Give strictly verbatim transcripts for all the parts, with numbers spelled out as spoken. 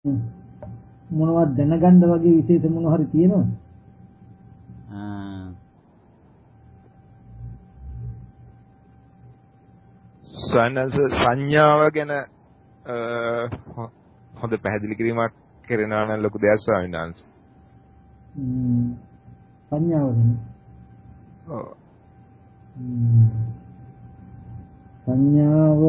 මොනවද දැනගන්න වගේ විශේෂ මොන හරි තියෙනවද? ආ සංඥාව ගැන හොඳ පැහැදිලි කිරීමක් කරනවා නම් ලොකු දෙයක් ස්වාමීන් වහන්සේ. ම්ම් සංඥාවද? ඔව්. සංඥාව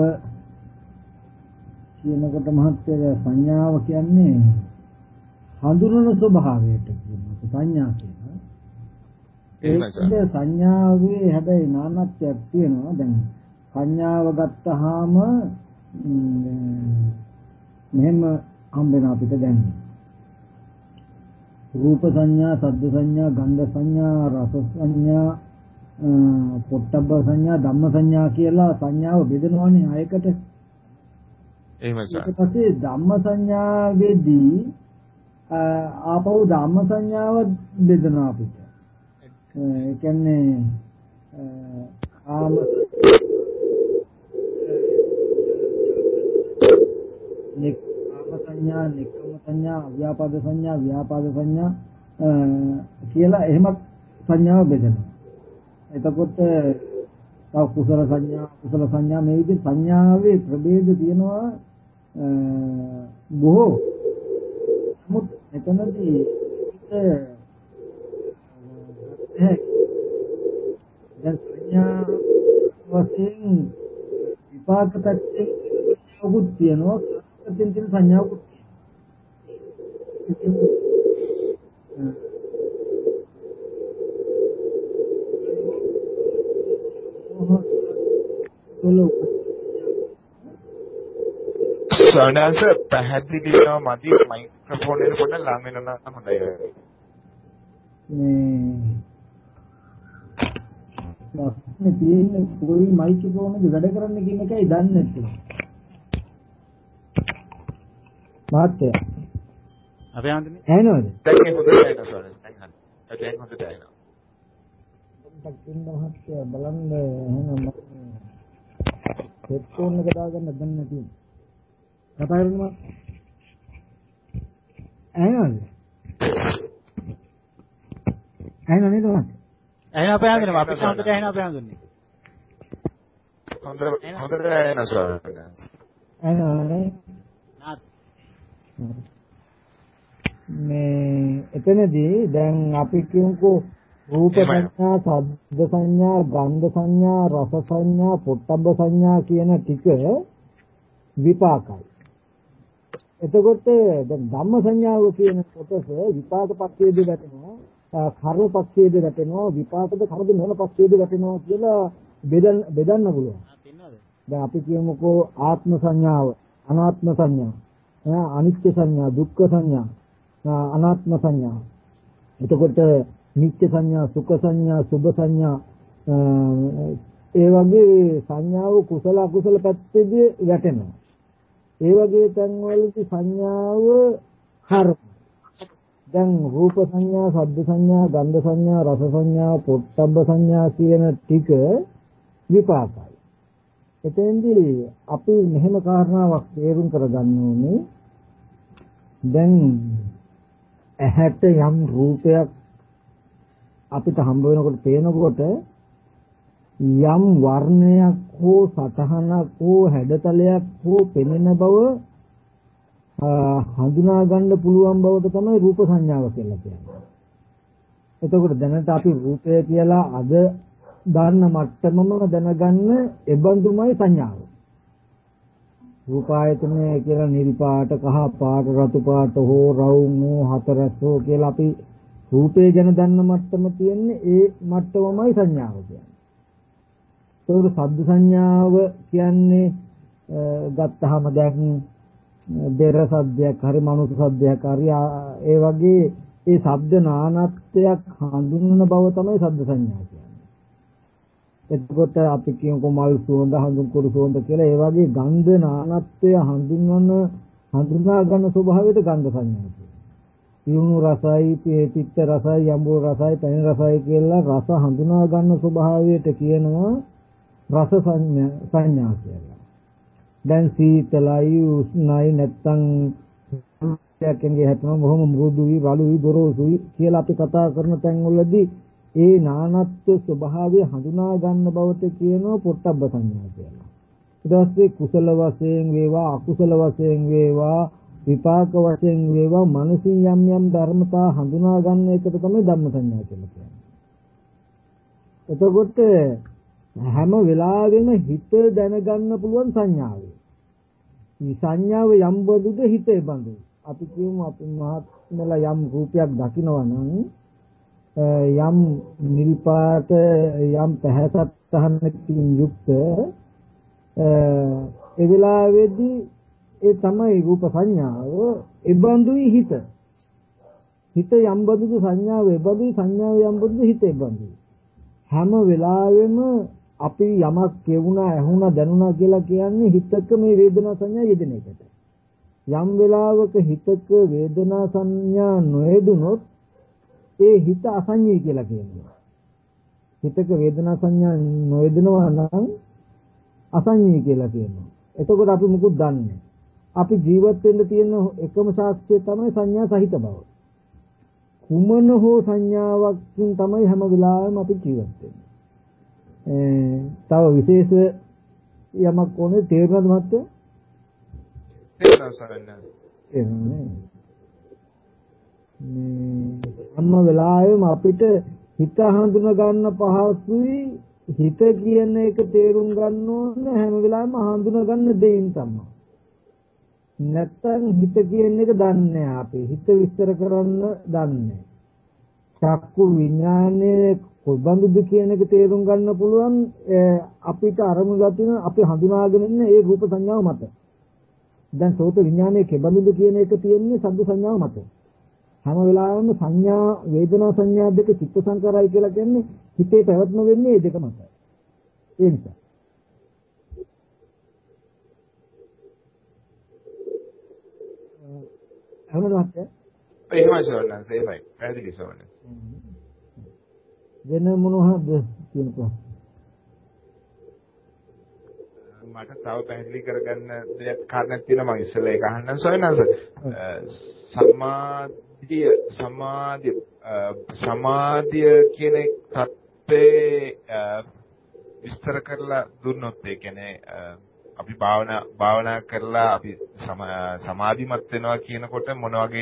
කියනකොට මහත්තයා සංඥාව කියන්නේ හඳුනන ස්වභාවයට කියන සංඥා කියනවා. ඒ සංඥාවේ හැබැයි නානත්වයක් තියෙනවා. දැන් සංඥාව ගත්තාම මෙහෙම හම්බ වෙන අපිට දැන් රූප සංඥා, ශබ්ද සංඥා, ගන්ධ සංඥා, රස සංඥා, පොට්ටබ්බ සංඥා, ධම්ම සංඥා කියලා සංඥාව බෙදනවානේ ආයකට. එහෙමයි සර්. ඊට පස්සේ ධම්ම සංඥාවේදී ආපහු ධම්ම සංඥාව බෙදනවා අපිට. ඒ කියන්නේ ආම නික්ඛම සංඥා, නික්ඛම සංඥා, අව්‍යාපාද සංඥා, ව්‍යාපාද සංඥා කියලා එහෙමත් සංඥාව බෙදෙනවා. එතකොට තව කුසල සංඥා, කුසල සංඥා මේ විදිහට සංඥාවේ ප්‍රභේද තියෙනවා බොහෝ. නමුත් එතනදී දැන් සංඥා වශයෙන් විපාක පැත්තෙන් සංඥාවකුත් තියෙනවා, පැත්තෙන් තියෙන සංඥාවකුත් තියෙනවා. සනස පැහැදිලිව මදි මයික්‍රොෆෝන් එක පොඩ්ඩක් ළඟ වෙනවා නම් හොඳයි. මේ මේ තියෙන පොඩි මයික්‍රොෆෝන් එක වැඩ කරන්න කියන එකයි දන්නේ නැත්තේ. මාත්‍ය. අපේ ආන්දනේ. ඇහෙනවද? දැන් හොඳට ඇහෙනවා සනස. දැන් දැන් හොඳට ඇහෙනවා. ඩක්කින් මහත්ය බලන්න එහෙනම් හෙඩ්ෆෝන් එක දාගන්න දැන් නැති. කතා කරනවා. ඇහෙනවද? ඇහෙනව නේද මහත්ය? ඇහෙන අපේ ආන්දනේ අපේ සාන්දට ඇහෙන අපේ ආන්දනේ. හොඳට හොඳට ඇහෙනවා සර්. ඇහෙනවනේ. නාත්. මේ එතනදී දැන් අපි කියමුකෝ රූප සංඥා, ශබ්ද සංඥා, ගන්ධ සංඥා, රස සංඥා, පොට්ටබ්බ සංඥා කියන ටික විපාකයි. එතකොට දැන් ධම්ම සංඥාව කියන කොටස විපාක පක්ෂයේදී වැටෙනවා, කර්ම පක්ෂයේදී වැටෙනවා, විපාකද කර්මද මොන පක්ෂයේදී වැටෙනවා කියලා බෙදන්න බෙදන්න පුළුවන්. දැන් අපි කියමුකෝ ආත්ම සංඥාව, අනාත්ම සංඥා, අනිත්‍ය සංඥා, දුක්ඛ සංඥා, අනාත්ම සංඥා. එතකොට නිත්‍ය සංඥා, සුඛ සංඥා, සුභ සංඥා ඒ වගේ සංඥාව කුසල අකුසල පැත්තේදී වැටෙනවා. ඒ වගේ තැන්වලදී සංඥාව කර්ම. දැන් රූප සංඥා, ශබ්ද සංඥා, ගන්ධ සංඥා, රස සංඥා, පොට්ටබ්බ සංඥා කියන ටික විපාකයි. එතෙන්දී අපි මෙහෙම කාරණාවක් තේරුම් කරගන්න ඕනේ. දැන් ඇහැට යම් රූපයක් අපිට හම්බ වෙනකොට පේනකොට යම් වර්ණයක් හෝ සතහනක් හෝ හැඩතලයක් හෝ පෙනෙන බව හඳුනා ගන්න පුළුවන් බවට තමයි රූප සංඥාව කියලා කියන්නේ. එතකොට දැනට අපි රූපය කියලා අද දාන්න මට්ටමම දැනගන්න එබඳුමයි සංඥාව. රූපායතනය කියලා නිල් පාට, කහ පාට, රතු පාට හෝ රවුම් හෝ හතරස් හෝ කියලා අපි රූපය ගැන දන්න මට්ටම තියෙන්නේ ඒ මට්ටමමයි සංඥාව කියන්නේ. ඒකට ශබ්ද සංඥාව කියන්නේ ගත්තාම දැන් බෙර සද්දයක් හරි මනුස්ස සද්දයක් හරි ඒ වගේ ඒ ශබ්ද නානත්වයක් හඳුන්වන බව තමයි ශබ්ද සංඥා කියන්නේ. එතකොට අපි කියමුකෝ මල් සුවඳ, හඳුන් කුරු සුවඳ කියලා ඒ වගේ ගන්ධ නානත්වය හඳුන්වන හඳුනා ගන්න ස්වභාවයට ගන්ධ සංඥා කියනවා. යොමු රසයි, පිත්ත රසයි, යඹු රසයි, පැණි රසයි කියලා රස හඳුනා ගන්න ස්වභාවයට කියනවා රස සංඥා කියලා. දැන් සීතලයි, උෂ්ණයි නැත්තම් සර්පයක් එංගේ හැටෙනවා බොහොම මෘදුයි රළුයි ගොරෝසුයි කියලා අපි කතා කරන තැන්වලදී ඒ නානත්ව ස්වභාවය හඳුනා ගන්න බවට කියනවා පොට්ටබ්බ සංඥා කියලා. ඊට පස්සේ කුසල වශයෙන් වේවා අකුසල වශයෙන් වේවා විපාක වශයෙන් වේවා මනසින් යම් යම් ධර්මතා හඳුනා ගන්න එකට තමයි ධම්ම සංඥා කියලා කියන්නේ. එතකොට හැම වෙලාවෙම හිත දැනගන්න පුළුවන් සංඥාවයි. මේ සංඥාව යම් බඳුද හිතේ බඳු. අපි කියමු අපි මහත්මලා යම් රූපයක් දකිනවා නම් යම් නිල් පාට යම් පැහැසත් තහනකින් යුක්ත ඒ වෙලාවේදී ඒ තමයි රූප සංඥාව ඒ බඳුයි හිත. හිත යම් බඳුද සංඥාව ඒ බඳුයි සංඥාව යම් බඳුද හිත ඒ බඳුයි. හැම වෙලාවෙම අපි යමක් කියුණා ඇහුණා දැනුණා කියලා කියන්නේ හිතක මේ වේදනා සංඥා යෙදෙන එකට. යම් වෙලාවක හිතක වේදනා සංඥා නොයෙදුනොත් ඒ හිත අසංඤී කියලා කියනවා. හිතක වේදනා සංඥා නොයෙදෙනවා නම් අසංඤී කියලා කියනවා. එතකොට අපි මුකුත් දන්නේ අපි ජීවත් වෙන්න තියෙන එකම සාක්ෂිය තමයි සංඥා සහිත බව. කුමන හෝ සංඥාවකින් තමයි හැම වෙලාවෙම අපි ජීවත් වෙන්නේ. තව විශේෂ යමක් ඕනේ තේරුණාද මහත්තයා? තේරුණා සරණයි. එන්නේ මේ හැම වෙලාවෙම අපිට හිත හඳුන ගන්න පහසුයි හිත කියන එක තේරුම් ගන්න ඕනේ හැම වෙලාවෙම හඳුන ගන්න දෙයින් තමයි. නැත්තම් හිත කියන එක දන්නේ නැහැ අපි. හිත විස්තර කරන්න දන්නේ. චක්කු විඥානයේ කොබඳුද කියන එක තේරුම් ගන්න පුළුවන් අපිට අරමුණු ගතින අපි හඳුනාගෙන ඉන්න ඒ රූප සංඥාව මත. දැන් සෝත විඥානයේ කෙබඳුද කියන එක තියෙන්නේ ශබ්ද සංඥාව මත. හැම වෙලාවෙම සංඥා වේදනා සංඥා දෙක චිත්ත සංකාරයි කියලා කියන්නේ හිතේ පැවැත්ම වෙන්නේ මේ දෙක මත. ඒ නිසා අහනවාද? එහෙමයි සරණයි එහෙමයි. පැහැදිලි සරණයි. වෙන මොනවද කියනකෝ? මට තව පැහැදිලි කරගන්න දෙයක් කාරණයක් තියෙනවා මම ඉස්සෙල්ලා ඒක අහන්නම් සොයනස සමාධිය සමාධිය සමාධිය කියන තත්ත්වේ විස්තර කරලා දුන්නොත් ඒ කියන්නේ අපි භාවනා භාවනා කරලා අපි සමාධිමත් වෙනවා කියනකොට මොන වගේ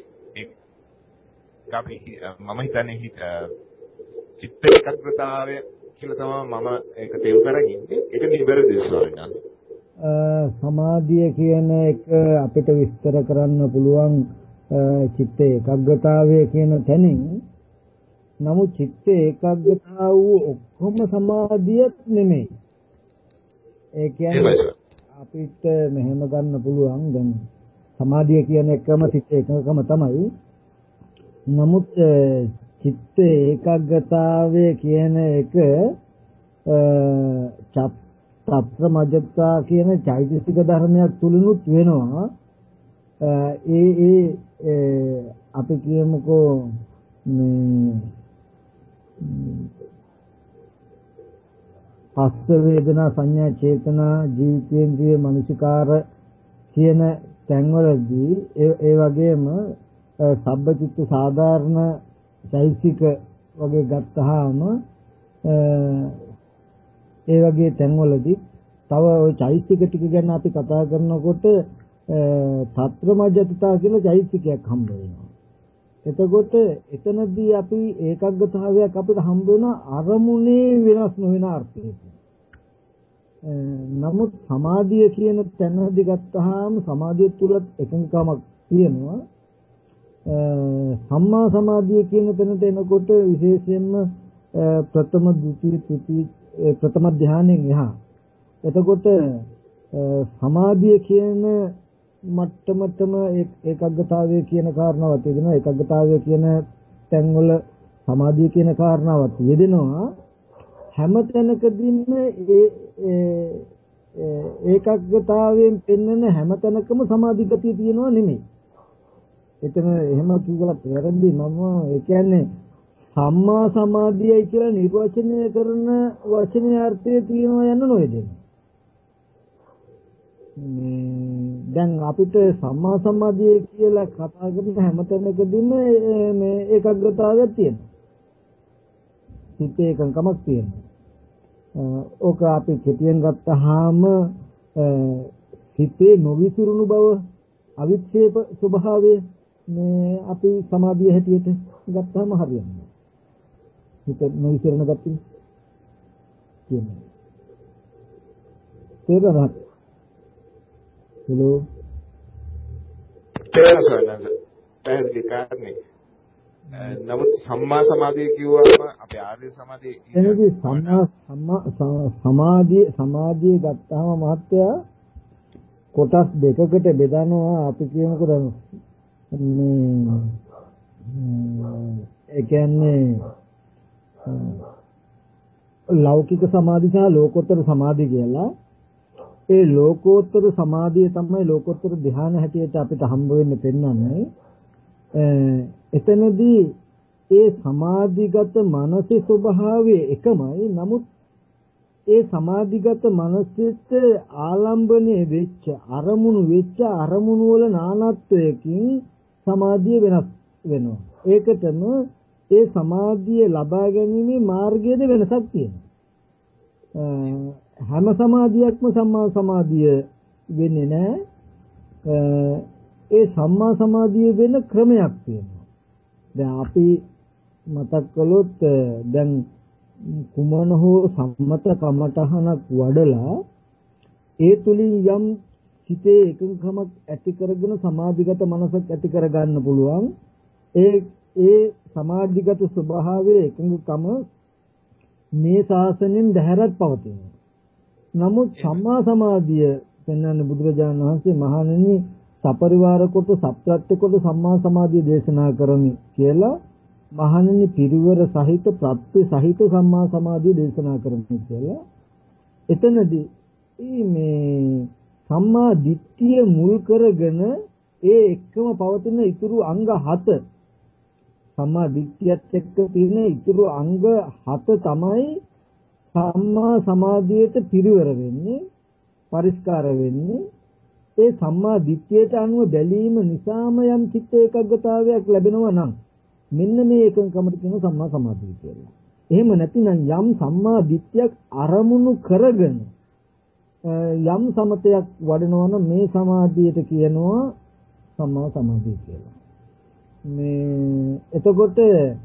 අපි මම හිතන්නේ චිත්ත ඒකාග්‍රතාවය කියලා තමයි මම ඒක තේරුම් කරගෙන ඉන්නේ. ඒක නිවැරදිද ස්වාමීන් වහන්සේ? සමාධිය කියන එක අපිට විස්තර කරන්න පුළුවන් චිත්ත ඒකාග්‍රතාවය කියන තැනින්. නමුත් චිත්ත ඒකාග්‍රතාව ඔක්කොම සමාධියත් නෙමෙයි. ඒ කියන්නේ අපිට මෙහෙම ගන්න පුළුවන් දැන් සමාධිය කියන එකම චිත්ත ඒකකම තමයි. නමුත් චිත්ත ඒකාග්‍රතාවය කියන එක චත්ත මජ්ජත්තා කියන චෛතසික ධර්මයක් තුලිනුත් වෙනවා. ඒ ඒ අපි කියමුකෝ මේ පස්ස වේදනා සංඥා චේතනා ජීවිතේන්ද්‍රිය මනසිකාර කියන තැන්වලදී ඒ වගේම සබ්බචිත්ත සාධාරණ චෛතසික වගේ ගත්තාම ඒ වගේ තැන්වලදී තව ওই චෛතසික ටික ගැන අපි කතා කරනකොට තත්ත්‍රමජ්ජතා කියලා චෛතසිකයක් හම්බ වෙනවා. එතකොට එතනදී අපි ඒකාග්‍රතාවයක් අපිට හම්බ වෙන අරමුණේ වෙනස් නොවන අර්ථයක. නමුත් සමාධිය කියන තැනදී ගත්තාම සමාධිය තුල එකඟකමක් තියෙනවා. සම්මා සමාධිය කියන තැනට එනකොට විශේෂයෙන්ම ප්‍රථම ද්විතීය තෘතීය ප්‍රථම ධානයෙන් එහා. එතකොට සමාධිය කියන මට්ටමටම ඒකාග්‍රතාවය කියන කාරණාවක් තියෙනවා. ඒකාග්‍රතාවය කියන තැන්වල සමාධිය කියන කාරණාවක් යෙදෙනවා. හැම තැනකදීම ඒ ඒකාග්‍රතාවයෙන් පෙන්වන හැම තැනකම සමාධි ගතිය තියෙනවා නෙමෙයි. එතන එහෙම කිව්වලත් වැරදි. මම ඒ කියන්නේ සම්මා සමාධියයි කියලා නිර්වචනය කරන වචනේ අර්ථය තියෙනවා යන්න නොයදෙන. මේ දැන් අපිට සම්මා සමාධිය කියලා කතා කරන හැමතැනකදීම මේ ඒකාග්‍රතාවයක් තියෙනවා. සිතේ එකඟකමක් තියෙනවා. ඕක අපි කෙටියෙන් ගත්තාම සිතේ නොවිසිරුණු බව අවික්ෂේප ස්වභාවය මේ අපි සමාධිය හැටියට ගත්තාම හරියන්නේ. හිත නොවිසිරෙන ගතිය කියන්නේ. තේරුණාද? හලෝ. තේරුණාද? පැහැදිලි කාරණේ. නමුත් සම්මා සමාධිය කිව්වම අපේ ආර්ය සමාධිය එනදී සම්මා සම්මා සමාධිය සමාධිය ගත්තාම මහත්තයා කොටස් දෙකකට බෙදනවා. අපි කියනකොට මේ ඒ කියන්නේ ලෞකික සමාධි සහ ලෝකෝත්තර සමාධි කියලා. ඒ ලෝකෝත්තර සමාධිය තමයි ලෝකෝත්තර ධ්‍යාන හැටියට අපිට හම්බ වෙන්නේ පෙන්වන්නේ. එතනදී ඒ සමාධිගත මනසේ ස්වභාවය එකමයි. නමුත් ඒ සමාධිගත මනසෙත් ආලම්බණය වෙච්ච අරමුණු වෙච්ච අරමුණු වල නානත්වයකින් සමාධිය වෙනස් වෙනවා. ඒකටම ඒ සමාධිය ලබා ගැනීමේ මාර්ගයේද වෙනසක් තියෙනවා. හැම සමාධියක්ම සම්මා සමාධිය වෙන්නේ නැහැ. ඒ සම්මා සමාධිය වෙන ක්‍රමයක් තියෙනවා. දැන් අපි මතක් කළොත් දැන් කුමන හෝ සම්මත කමඨහනක් වඩලා ඒ තුලින් යම් සිතේ එකඟකමක් ඇති කරගෙන සමාධිගත මනසක් ඇති කර ගන්න පුළුවන්. ඒ ඒ සමාධිගත ස්වභාවයේ එකඟකම මේ ශාසනයෙන් දැහැරත් පවතිනවා. නමුත් සම්මා සමාධිය පෙන්වන්නේ බුදුරජාණන් වහන්සේ මහණෙනි සපරිවාර කොට සත්‍යත්‍ය කොට සම්මා සමාධිය දේශනා කරමි කියලා මහණෙනි පිරිවර සහිත ප්‍රත්‍ය සහිත සම්මා සමාධිය දේශනා කරමි කියලා. එතනදී මේ සම්මා දිට්ඨිය මුල් කරගෙන ඒ එක්කම පවතින ඉතුරු අංග හත සම්මා දිට්ඨියත් එක්ක තියෙන ඉතුරු අංග හත තමයි සම්මා සමාධියට පිරිවර වෙන්නේ පරිස්කාර වෙන්නේ. ඒ සම්මා දිට්ඨියට අනුව බැලීම නිසාම යම් චිත්ත ඒකාග්‍රතාවයක් ලැබෙනවා නම් මෙන්න මේ එකඟකමට කියන සම්මා සමාධිය කියලා. එහෙම නැතිනම් යම් සම්මා දිට්ඨියක් අරමුණු කරගෙන යම් සමතයක් වඩනවා නම් මේ සමාධියට කියනවා සම්මා සමාධිය කියලා. මේ එතකොට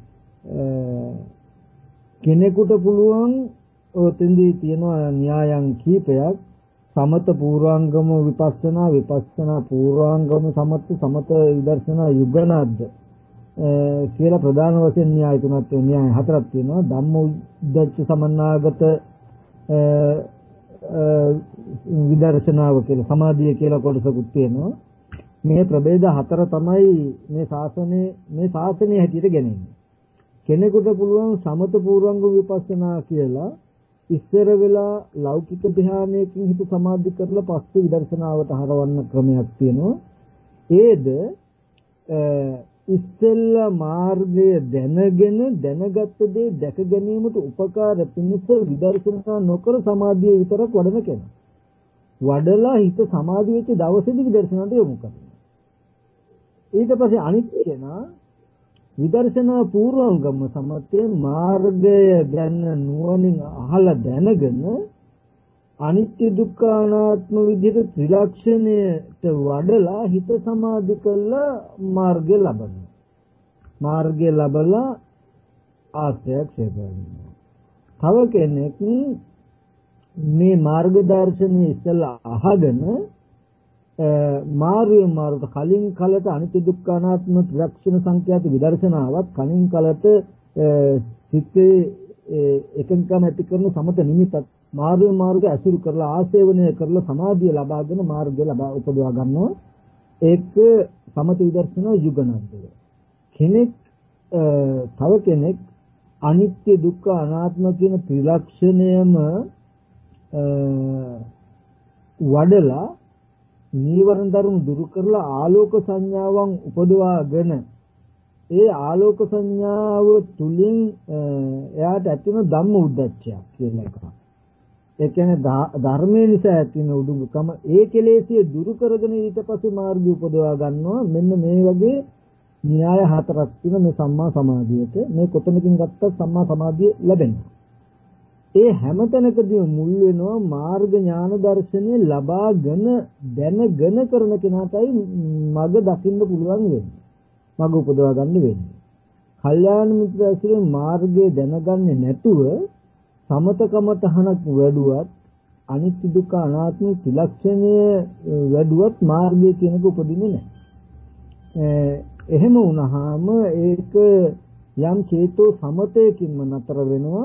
කෙනෙකුට පුළුවන් ඔතෙන්දී තියෙනවා න්‍යායන් කීපයක්. සමත පූර්වාංගම විපස්සනා විපස්සනා පූර්වාංගම සමත සමත විදර්ශනා යුගනාද්ද කියලා ප්‍රධාන වශයෙන් න්‍යාය තුනක් න්‍යාය හතරක් තියෙනවා. ධම්මෝද්දච්ච සමන්නාගත විදර්ශනාව කියලා සමාධිය කියලා කොටසකුත් තියෙනවා. මේ ප්‍රභේද හතර තමයි මේ ශාසනයේ මේ ශාසනයේ හැටියට ගන්නේ. කෙනෙකුට පුළුවන් සමත පූර්වාංග විපස්සනා කියලා ඉස්සර වෙලා ලෞකික ධ්‍යානයකින් හිත සමාධි කරලා පස්සේ විදර්ශනාවට හරවන්න ක්‍රමයක් තියෙනවා. ඒද ඉස්සෙල්ලා මාර්ගය දැනගෙන දැනගත්ත දේ දැක ගැනීමට උපකාර පිණිස විදර්ශනා නොකර සමාධිය විතරක් වඩන කෙනා. වඩලා හිත සමාධි වෙච්ච දවසේදී විදර්ශනාවට යොමු කරනවා. ඊට පස්සේ අනිත් කෙනා විදර්ශනා පූර්වංගම සමතේ මාර්ගය ගැන නුවණින් අහලා දැනගෙන අනිත්‍ය දුක්ඛ අනාත්ම විදිහට ත්‍රිලක්ෂණයට වඩලා හිත සමාධි කරලා මාර්ගය ලබනවා. මාර්ගය ලබලා ආශ්‍රයක් සේවනවා. තව කෙනෙක් මේ මාර්ග දර්ශනය ඉස්සලා අහගෙන මාර්ගය මාර්ගට කලින් කලට අනිත්‍ය දුක්ඛ අනාත්ම ත්‍රිලක්ෂණ සංඛ්‍යාත විදර්ශනාවත් කලින් කලට සිතේ එකඟකම ඇති කරන සමත නිමිතත් මාර්ගය මාර්ගය අසුරු කරලා ආසේවනය කරලා සමාධිය ලබාගෙන මාර්ගය ලබා උපදවා ගන්නවා. ඒක සමත විදර්ශනා යුගනද්ද. කෙනෙක් තව කෙනෙක් අනිත්‍ය දුක්ඛ අනාත්ම කියන ත්‍රිලක්ෂණයම වඩලා නීවරණ ධර්ම දුරු කරලා ආලෝක සංඥාවන් උපදවාගෙන ඒ ආලෝක සංඥාව තුලින් එයාට ඇතිවන ධම්ම උද්දච්චය කියන එක. ඒ කියන්නේ ධර්මයේ නිසා ඇති වෙන උඩුකම ඒ කෙලෙසිය දුරු කරගෙන ඊට පස්සේ මාර්ගය උපදවා ගන්නවා. මෙන්න මේ වගේ න්‍යාය හතරක් තියෙන මේ සම්මා සමාධියට මේ කොතනකින් ගත්තත් සම්මා සමාධිය ලැබෙනවා. ඒ හැමතැනකදී මුල් වෙනවා මාර්ග ඥාන දර්ශනය ලබාගෙන දැනගෙන කරන කෙනාටයි මඟ දකින්න පුළුවන් වෙන්නේ. මඟ උපදවා ගන්න වෙන්නේ. කල්යාණ මිත්‍ර ඇසුරෙන් මාර්ගය දැනගන්නේ නැතුව සමතකමට හනක් වැඩුවත් අනිත්‍ය දුක්ඛ අනාත්ම ත්‍රිලක්ෂණය වැඩුවත් මාර්ගය කියනක උපදින්නේ නැහැ. එහෙම වුණාම ඒක යම් චේතෝ සමතයකින්ම නතර වෙනවා.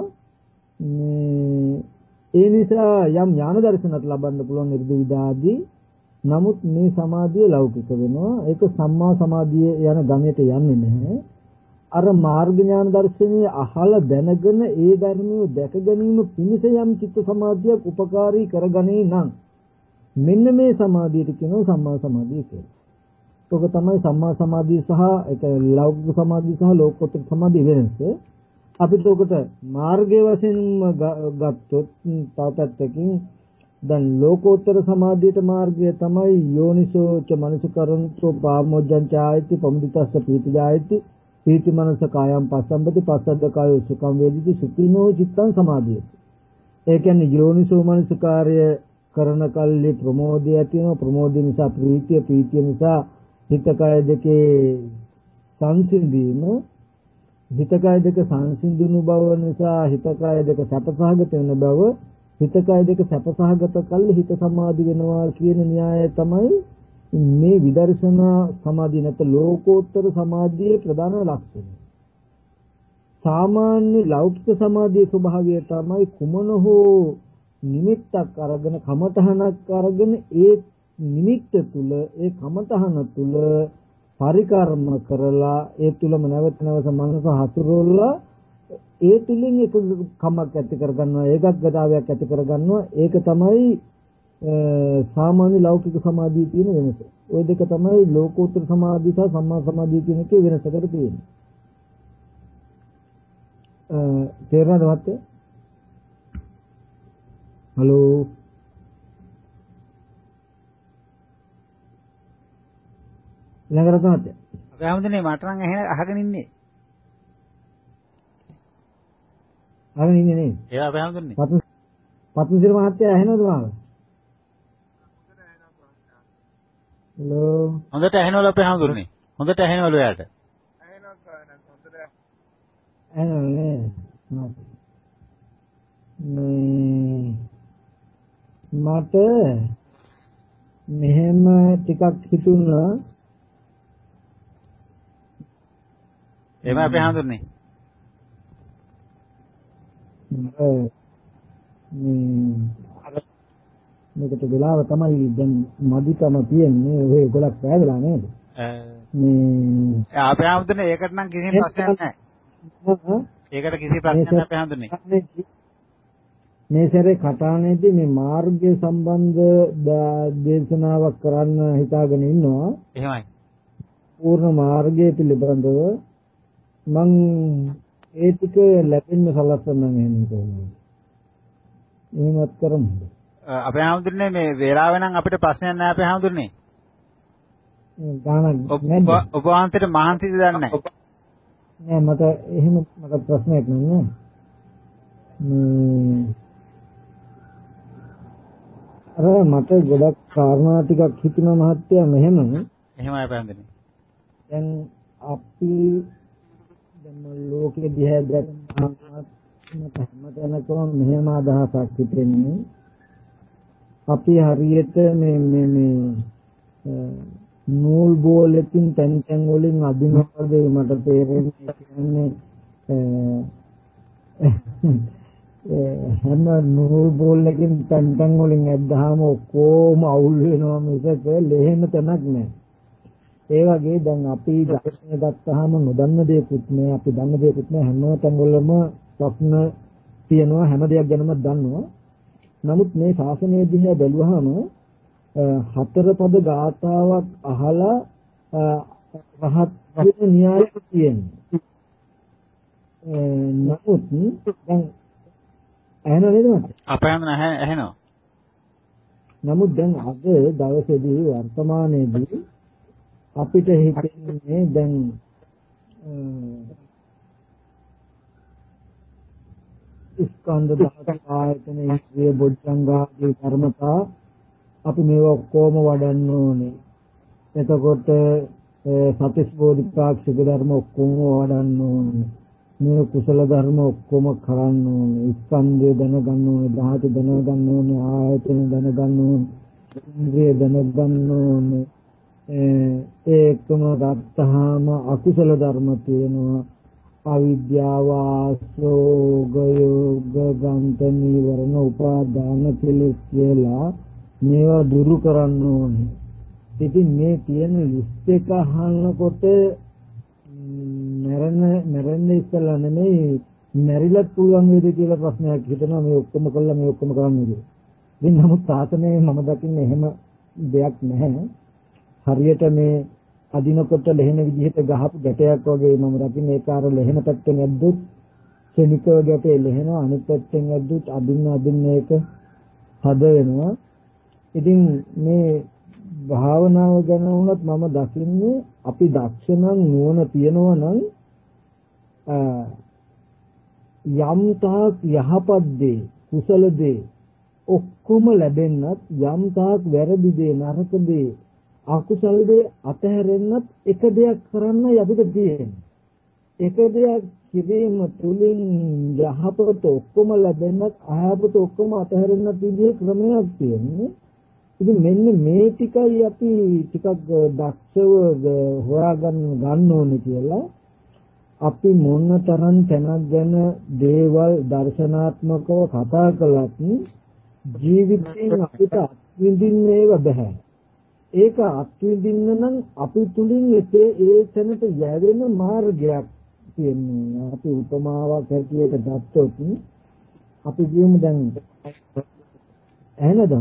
ඒ නිසා යම් ඥාන දර්ශනත් ලබන්න පුළුවන් නිර්විදාදී. නමුත් මේ සමාධිය ලෞකික වෙනවා. ඒක සම්මා සමාධිය යන ගණයට යන්නේ නැහැ. අර මාර්ග ඥාන දර්ශනයේ අහලා දැනගෙන ඒ ධර්මිය දැක ගැනීම පිණිස යම් චිත්ත සමාධියක් උපකාරී කරගන්නේ නම් මෙන්න මේ සමාධියට කියනවා සම්මා සමාධිය කියලා. ඒක තමයි සම්මා සමාධිය සහ ඒක ලෞකික සමාධිය සහ ලෝකෝත්තර සමාධිය වෙනස. අපිට උකට මාර්ගයේ වශයෙන්ම ගත්තොත් තව පැත්තකින් දැන් ලෝකෝත්තර සමාධියට මාර්ගය තමයි යෝනිසෝච මනසකරණසෝ පාමොජ්ජං චායති පමුදිතස්ස පීතිජායති පීති මනස කායම් පස්සම්බති පස්සද්ද කායෝ සුඛම් වේදිති සුඛිනෝ චිත්තං සමාධියති. ඒ කියන්නේ යෝනිසෝ මනසකාර්ය කරන කල්ලි ප්‍රමෝදය ඇති වෙනවා. ප්‍රමෝදය නිසා ප්‍රීතිය, ප්‍රීතිය නිසා හිත කය දෙකේ සංසිඳීම, හිත කය දෙක සංසිඳුණු බව නිසා හිත කය දෙක සැපසහගත වෙන බව, හිත කය දෙක සැපසහගත කල්ලි හිත සමාධි වෙනවා කියන න්‍යායය තමයි මේ විදර්ශනා සමාධිය නැත්ත ලෝකෝත්තර සමාධියේ ප්‍රධාන ලක්ෂණය. සාමාන්‍ය ලෞකික සමාධියේ ස්වභාවය තමයි කුමන හෝ නිමිත්තක් අරගෙන කමතහනක් අරගෙන ඒ නිමිත්ත තුල ඒ කමතහන තුල පරිකර්ම කරලා ඒ තුලම නැවත නැවත මනස හසුරුවලා ඒ තුලින් එක කමක් ඇති කරගන්නවා, ඒකග්ගතාවයක් ඇති කරගන්නවා. ඒක තමයි සාමාන්‍ය ලෞකික සමාධියේ තියෙන වෙනස. ওই දෙක තමයි ලෝකෝත්තර සමාධිය සහ සම්මා සමාධිය කියන එකේ වෙනසකට තියෙන්නේ. අ තේරෙනවද මහත්තයා? හලෝ ළඟට තමයි. අපේ හැමදෙනේ මට නම් ඇහෙන අහගෙන ඉන්නේ. අහගෙන ඉන්නේ නේ. ඒ අපේ හැමදෙනේ. පතු පතුසිර මහත්තයා ඇහෙනවද මාව? හලෝ. හොඳට ඇහෙනවලු අපේ හැමදෙනේ. හොඳට ඇහෙනවලු එයාට. ඇහෙනවද සාරා හොඳට. ඇහෙනවනේ. මට මෙහෙම ටිකක් හිතුණා. එහෙම අපේ හැමදෙනේ. මේකට වෙලාව තමයි දැන් මදිකම තියෙන්නේ. ඔය ගොඩක් පෑදලා නේද? මේ අපේ හැමදෙනේ ඒකට නම් කිසිම ප්‍රශ්නයක් නැහැ. ඒකට කිසි ප්‍රශ්නයක් නැහැ අපේ හැමදෙනේ. මේ සැරේ කතානේදී මේ මාර්ගය සම්බන්ධ දේශනාවක් කරන්න හිතාගෙන ඉන්නවා. එහෙමයි. පූර්ණ මාර්ගය පිළිබඳව මං ඒ ටික ලැබෙන්න සලස්වන්න එහෙනම් කොහොමද? එහෙමත් කරමු. අපේ හැමදෙන්නේ මේ වේලාව නම් අපිට ප්‍රශ්නයක් නැහැ අපේ හැමදෙන්නේ. ගානක් නැද්ද? ඔබ වහන්සේට මහන්සිද දන්නේ නැහැ. නෑ මට එහෙම මට ප්‍රශ්නයක් නෑ. මේ අර මට ගොඩක් කාරණා ටිකක් හිතුණා මහත්තයා මෙහෙම. එහෙමයි අපේ හැමදෙන්නේ. දැන් අපි දැන් ලෝකෙ දිහා දැක්කම හැමතැනකම මෙහෙම අදහසක් හිතෙන්නේ. අපි හරියට මේ මේ මේ නූල් බෝලකින් තැන් තැන් වලින් අදිනවද මට තේරෙන්නේ කියන්නේ හැම නූල් බෝලකින් තැන් තැන් වලින් ඇද්දාම ඔක්කොම අවුල් වෙනවා මිසක ලෙහෙම තැනක් නැහැ. ඒ වගේ දැන් අපි දර්ශනය ගත්තාම නොදන්න දේකුත් නෑ, අපි දන්න දේකුත් නෑ. හැම තැන් වලම ප්‍රශ්න තියෙනවා, හැම දෙයක් ගැනම දන්නවා. නමුත් මේ ශාසනය දිහා බැලුවහම හතර පද ගාථාවක් අහලා රහත් වෙන න්‍යායක් තියෙනවා. නමුත් දැන් ඇහෙනව නේද මට? අපේ හඳුන ඇහෙනවා. නමුත් දැන් අද දවසේදී වර්තමානයේදී අපිට හිතෙන්නේ දැන් ස්කන්ධ ධාතු ආයතන ඉන්ද්‍රිය බොජ්ජංගාදී ධර්මතා අපි මේව ඔක්කොම වඩන්න ඕනේ. එතකොට සතිස් බෝධිපාක්ෂික ධර්ම ඔක්කොම වඩන්න ඕනේ. මේ කුසල ධර්ම ඔක්කොම කරන්න ඕනේ. ස්කන්ධය දැනගන්න ඕනේ, ධාතු දැනගන්න ඕනේ, ආයතන දැනගන්න ඕනේ, ඉන්ද්‍රිය දැනගන්න ඕනේ. ඒකම ගත්තාම අකුසල ධර්ම තියෙනවා. අවිද්‍යාව, ආශ්‍රෝග, යෝග, ගන්ත, නීවරණ, උපාදාන කෙලෙස් කියලා මේවා දුරු කරන්න ඕනේ. ඉතින් මේ තියෙන ලිස්ට් එක අහනකොට මරණ මරන්න ඉස්සලා නෙමෙයි මැරිලා පුළුවන් වේද කියලා ප්‍රශ්නයක් හිතනවා මේ ඔක්කොම කළා මේ ඔක්කොම කරන්නේ කියලා. ඉතින් නමුත් සාසනයේ මම දකින්නේ එහෙම දෙයක් නැහැ. හරියට මේ අදිනකොට ලෙහෙන විදිහට ගහපු ගැටයක් වගේ මම දකින්නේ ඒක අර ලෙහෙන පැත්තෙන් ඇද්දොත් ක්ෂණිකව ගැටේ ලෙහෙනවා අනිත් පැත්තෙන් ඇද්දොත් අදින්න අදින්න ඒක හද වෙනවා. ඉතින් මේ භාවනාව ගැන වුණත් මම දකින්නේ අපි දක්ෂ නම් නුවණ තියනවා නම් යම් තාක් යහපත් දේ කුසල දේ ඔක්කොම ලැබෙන්නත් යම් තාක් වැරදි දේ නරක දේ අකුසල දේ අතහැරෙන්නත් එක දෙයක් කරන්නයි අපිට තියෙන්නේ. එක දෙයක් කිරීම තුලින් යහපත ඔක්කොම ලැබෙන්නත් අයහපත ඔක්කොම අතහැරෙන්නත් විදිහේ ක්‍රමයක් තියෙන්නේ. ඉතින් මෙන්න මේ ටිකයි අපි ටිකක් දක්ෂව හොයාගන්න ගන්න ඕනේ කියලා අපි මොන තරම් තැනක් ගැන දේවල් දර්ශනාත්මකව කතා කළත් ජීවිතයෙන් අපිට අත්විඳින්නේව බෑ. ඒක අත්විඳින්න නම් අපි තුලින් ඒ තැනට යැවෙන මාර්ගයක් තියෙනවා. අපි උපමාවක් හැටියට ගත්තොත් අපි කියමු දැන් එහෙනද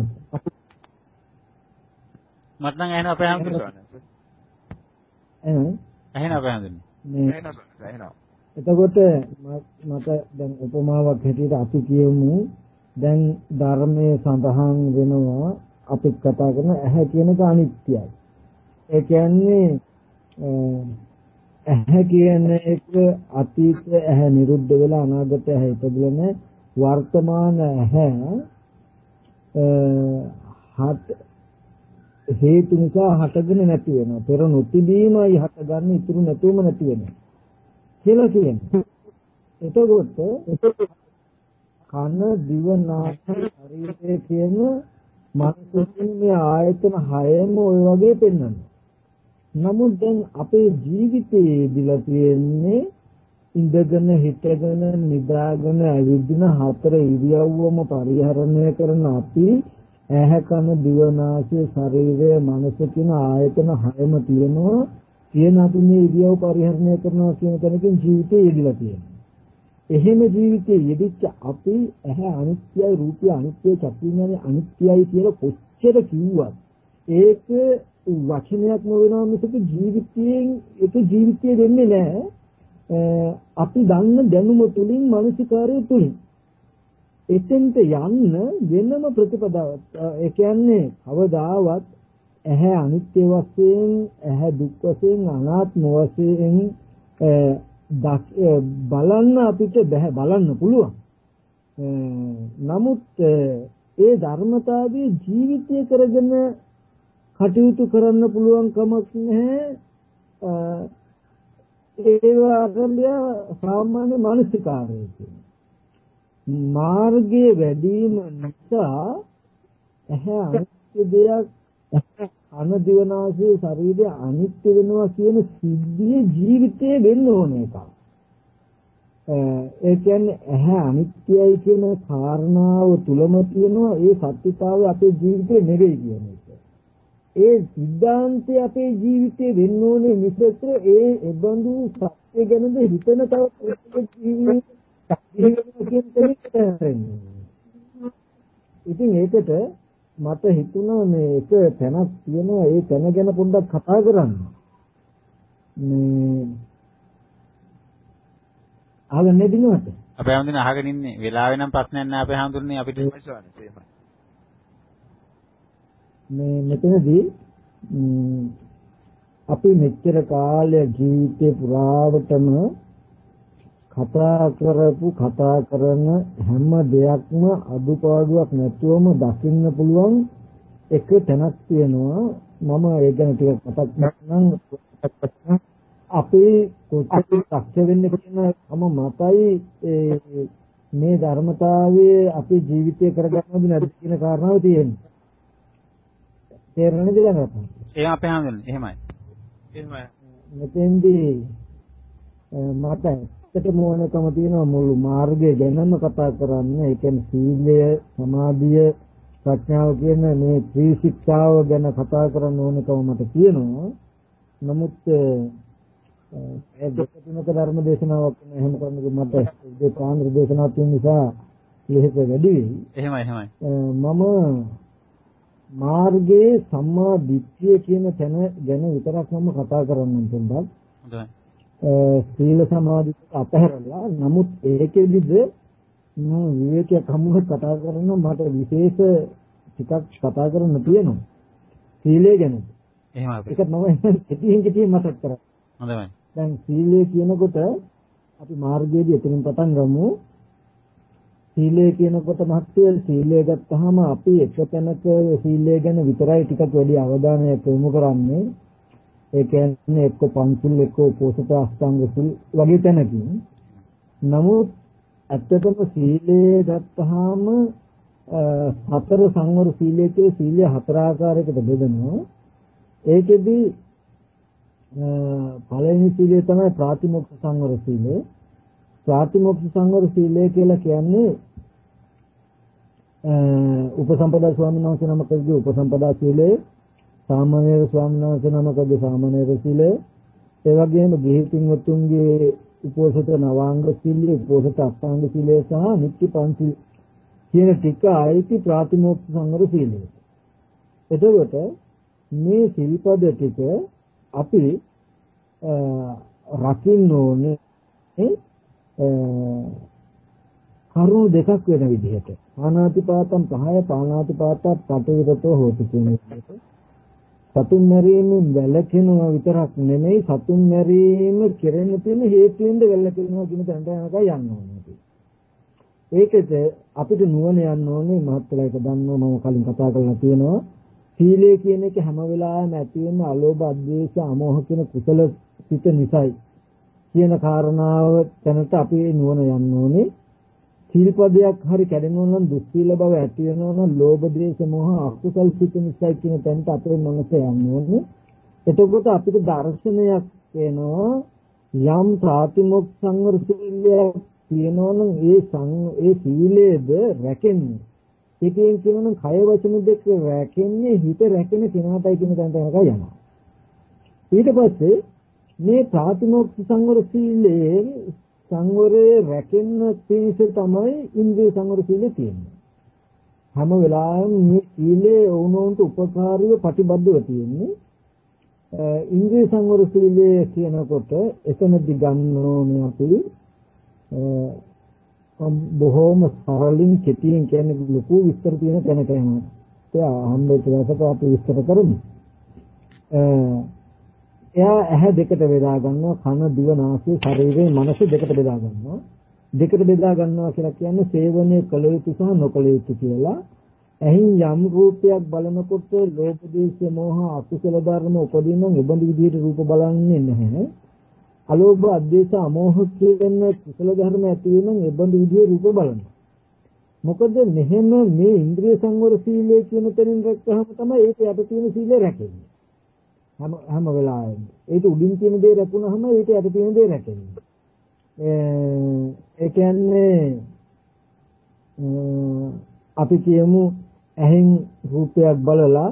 මට නම් ඇහෙනවා අපේ හඳුනන්නේ. එහෙනම් ඇහෙනවා අපේ හඳුනන්නේ. ඇහෙනවා. එතකොට මට දැන් උපමාවක් හැටියට අපි කියමු දැන් ධර්මයේ සඳහන් වෙනවා අපි කතා කරන ඇහැ කියන එක අනිත්‍යයි. ඒ කියන්නේ ඇහැ කියන එක අතීත ඇහැ නිරුද්ධ වෙලා අනාගත ඇහැ ඉපදෙන වර්තමාන ඇහැ හත් හේතු නිසා හටගෙන නැති වෙනවා. පෙර නොතිබීමයි හටගන්නේ ඉතුරු නැතුවම නැති වෙනවා කියලා කියන්නේ. එතකොට කන දිව නාසය ශරීරය කියන මනසින් මේ ආයතන හයම ওই වගේ පෙන්වනවා. නමුත් දැන් අපේ ජීවිතයේ දිලා තියෙන්නේ ඉඳගෙන හිටගෙන නිදාගෙන ඇවිදින හතර ඉරියව්වම පරිහරණය කරන අපි ඇහැ කන දිව නාසය ශරීරය මනස කියන ආයතන හයම තියෙනවා. කියන අපි මේ ඉරියව් පරිහරණය කරනවා කියන තැනකින් ජීවිතේ යෙදලා තියෙනවා. එහෙම ජීවිතේ යෙදිච්ච අපි ඇහැ අනිත්‍යයි රූපය අනිත්‍යයි චක්කුඥානේ අනිත්‍යයි කියලා කොච්චර කිව්වත් ඒක වචනයක් නොවෙනවා මිසක ජීවිතයෙන් ඒක ජීවිතය වෙන්නේ නැහැ. අපි දන්න දැනුම තුලින් මානසිකාරය තුලින් එතෙන්ට යන්න වෙනම ප්‍රතිපදාවක්. ඒ කියන්නේ කවදාවත් ඇහැ අනිත්‍ය වශයෙන් ඇහැ දුක් වශයෙන් අනාත්ම වශයෙන් බලන්න අපිට බෑ බලන්න පුළුවන්. නමුත් ඒ ධර්මතාවයේ ජීවිතය කරගෙන කටයුතු කරන්න පුළුවන් කමක් නැහැ. ඒවා අරඹය සාමාන්‍ය මානසිකාරයකින් මාර්ගයේ වැඩිම නිසා ඇහැ අනිත්‍ය දෙයක් අන දිවනාසය ශරීරය අනිත්‍ය වෙනවා කියන සිද්ධිය ජීවිතේ වෙන්න ඕන එකක්. ඒ කියන්නේ ඇහැ අනිත්‍යයි කියන කාරණාව තුලම තියෙනවා ඒ සත්‍යතාවය අපේ ජීවිතේ නෙවෙයි කියන එක. ඒ සිද්ධාන්තය අපේ ජීවිතේ වෙන්න ඕනේ මිසක ඒ එබඳු සත්‍ය ගැනද හිතන තව ඉතින් ඒකට මට හිතුණා මේ එක තැනක් තියෙනවා ඒ තැන ගැන පොඩ්ඩක් කතා කරන්න. මේ ආගන්නේ දිනුවට අපේ හැමදෙන අහගෙන ඉන්නේ වෙලාවෙ නම් ප්‍රශ්නයක් නැහැ අපේ හැමදෙන්නේ අපිට මේ මෙතනදී අපි මෙච්චර කාලය ජීවිතේ පුරාවටම කතා කරපු කතා කරන හැම දෙයක්ම අදුපාඩුවක් නැතුවම දකින්න පුළුවන් එක තැනක් තියෙනවා. මම ඒ ගැන ටිකක් මතක් කරනම් අපේ කොච්චර සත්‍ය වෙන්න කියන තම මතයි මේ ධර්මතාවයේ අපේ ජීවිතය කරගන්නවද නැද්ද කියන කාරණාව තියෙන්නේ. තේරෙනවද කියලා නේද? එහෙම අපේ හැමදෙන්නේ එහෙමයි. එහෙමයි. මෙතෙන්දී මට ඇත්තටම ඕනකම තියෙනවා මුළු මාර්ගය ගැනම කතා කරන්න. ඒ කියන්නේ සීලය, සමාධිය, ප්‍රඥාව කියන මේ ත්‍රිශික්ෂාව ගැන කතා කරන්න ඕනකම මට තියෙනවා. නමුත් ඒ දෙක තුනක ධර්ම දේශනාවක් එහෙම කරනකොට මට ඒ කාන්ද්‍ර දේශනාවක් තියෙන නිසා ලිහිත වැඩි වෙයි. එහෙමයි එහෙමයි. මම මාර්ගයේ සම්මා දිට්ඨිය කියන තැන ගැන විතරක් මම කතා කරන්නම් පොඩ්ඩක්. හොඳයි. සීල සමාධි අතහැරලා නමුත් ඒකෙදිද මම විවේකයක් හමුව කතා කරන මට විශේෂ ටිකක් කතා කරන්න තියෙනවා. සීලය ගැන. එහෙමයි. ඒක මම කෙටියෙන් කෙටියෙන් මතක් කරා. හොඳයි. දැන් සීලය කියනකොට අපි මාර්ගයේදී එතනින් පටන් ගමු. සීලය කියනකොට මහත්ය සීලය ගත්තාම අපි එක තැනක සීලය ගැන විතරයි ටිකක් වැඩි අවධානයක් යොමු කරන්නේ. ඒ කියන්නේ එක්ක පංචිල් එක්ක උපෝසත අෂ්ටාංග සීල් වගේ තැනකින්. නමුත් ඇත්තටම සීලය ගත්තාම හතර සංවර සීලය කියලා සීලය හතර ආකාරයකට බෙදෙනවා. ඒකෙදි පළවෙනි සීලය තමයි ප්‍රාතිමොක්ඛ සංවර සීලය. ප්‍රාතිමොක්ඛ සංවර සීලය කියලා කියන්නේ උපසම්පදා ස්වාමීන් වහන්සේ නමකගේ උපසම්පදා සීලය, සාමණේර ස්වාමීන් වහන්සේ නමකගේ සාමණේර සීලය, ඒ වගේම ගිහිපින්වතුන්ගේ උපෝසත නවාංග සීලය, උපෝසත අෂ්ටාංග සීලය සහ නිත්‍ය පංචිල් කියන ටික ආයිති ප්‍රාතිමොක්ඛ සංවර සීලය. එතකොට මේ සිල්පද ටික අපි රකින්න ඕනේ කරුණු දෙකක් වෙන විදිහට. ආනාතිපාතම් පහය පානාතිපාතත් පටිවිරතෝ හෝති කියන විදිහට. සතුන් මැරීමෙන් වැළකෙනවා විතරක් නෙමෙයි සතුන් මැරීම කෙරෙන්න තියෙන හේතුවෙන්ද වැළකෙනවා කියන තැනට යනකම් යන්න ඕනේ. ඒකද අපිට නුවණ යන්න ඕනේ මහත්කලයක දන්නවා මම කලින් කතා කරලා තියෙනවා. සීලය කියන එක හැම වෙලාවෙම ඇති වෙන අලෝභ, අද්වේෂ, අමෝහ කියන කුසල සිත නිසයි කියන කාරණාව තැනට අපි නුවණ යන්න ඕනේ. සීල්පදයක් හරි කැඩෙනවා නම් දුස්සීල බව ඇති වෙනවා නම් ලෝභ, ද්වේෂ, මෝහ අකුසල් සිත නිසයි කියන තැනට අපේ මනස යන්න ඕනේ. එතකොට අපිට දර්ශනයක් එනවා යම් ප්‍රාතිමොක්ඛ සංවර සීලයක් තියෙනවා නම් ඒ ඒ සීලයේද රැකෙන්නේ. ඒකෙන් කියනනම් කය වචන දෙක රැකෙන්නේ හිත රැකෙන කෙනාටයි කියන තැනට යනකම් යනවා. ඊට පස්සේ මේ ප්‍රාතිමොක්ඛ සංවර සීලයේ සංවරයේ රැකෙන්න පිණිස තමයි ඉන්ද්‍රිය සංවර සීලය තියෙන්නේ. හැම වෙලාවෙම මේ සීලේ වුණොන්ට උපකාරීව ප්‍රතිබද්ධව තියෙන්නේ. ඉන්ද්‍රිය සංවර සීලය කියනකොට එතනදි ගන්න ඕනේ අපි බොහෝම සරලින් කෙටියෙන් කියන්නේ ලොකු විස්තර තියෙන තැනක යනවා. ඒ හම්බෙච්ච දවසක අපි විස්තර කරමු. එයා ඇහැ දෙකට බෙදා ගන්නවා, කන, දිව, නාසය, ශරීරය, මනස දෙකට බෙදා ගන්නවා. දෙකට බෙදා ගන්නවා කියලා කියන්නේ සේවනයේ කළ යුතු සහ නොකළ යුතු කියලා. එහින් යම් රූපයක් බලනකොට ලෝභ, ද්වේෂ, මෝහ අකුසල ධර්ම උපදින්න නිබඳු විදිහට රූප බලන්නේ නැහැ. අලෝභ, අද්වේෂ, අමෝහ කියන කුසල ධර්ම ඇති වෙන නිබඳු විදිහේ රූප බලනවා. මොකද මෙහෙම මේ ඉන්ද්‍රිය සංවර සීලය කියන තැනින් රැක්කහම තමයි ඒක යට තියෙන සීලය රැකෙන්නේ. හැම හැම වෙලාවෙම ඒක උඩින් තියෙන දේ රැකුණාම ඒක යට තියෙන දේ රැකෙන්නේ. ඒ කියන්නේ අපි කියමු ඇහෙන් රූපයක් බලලා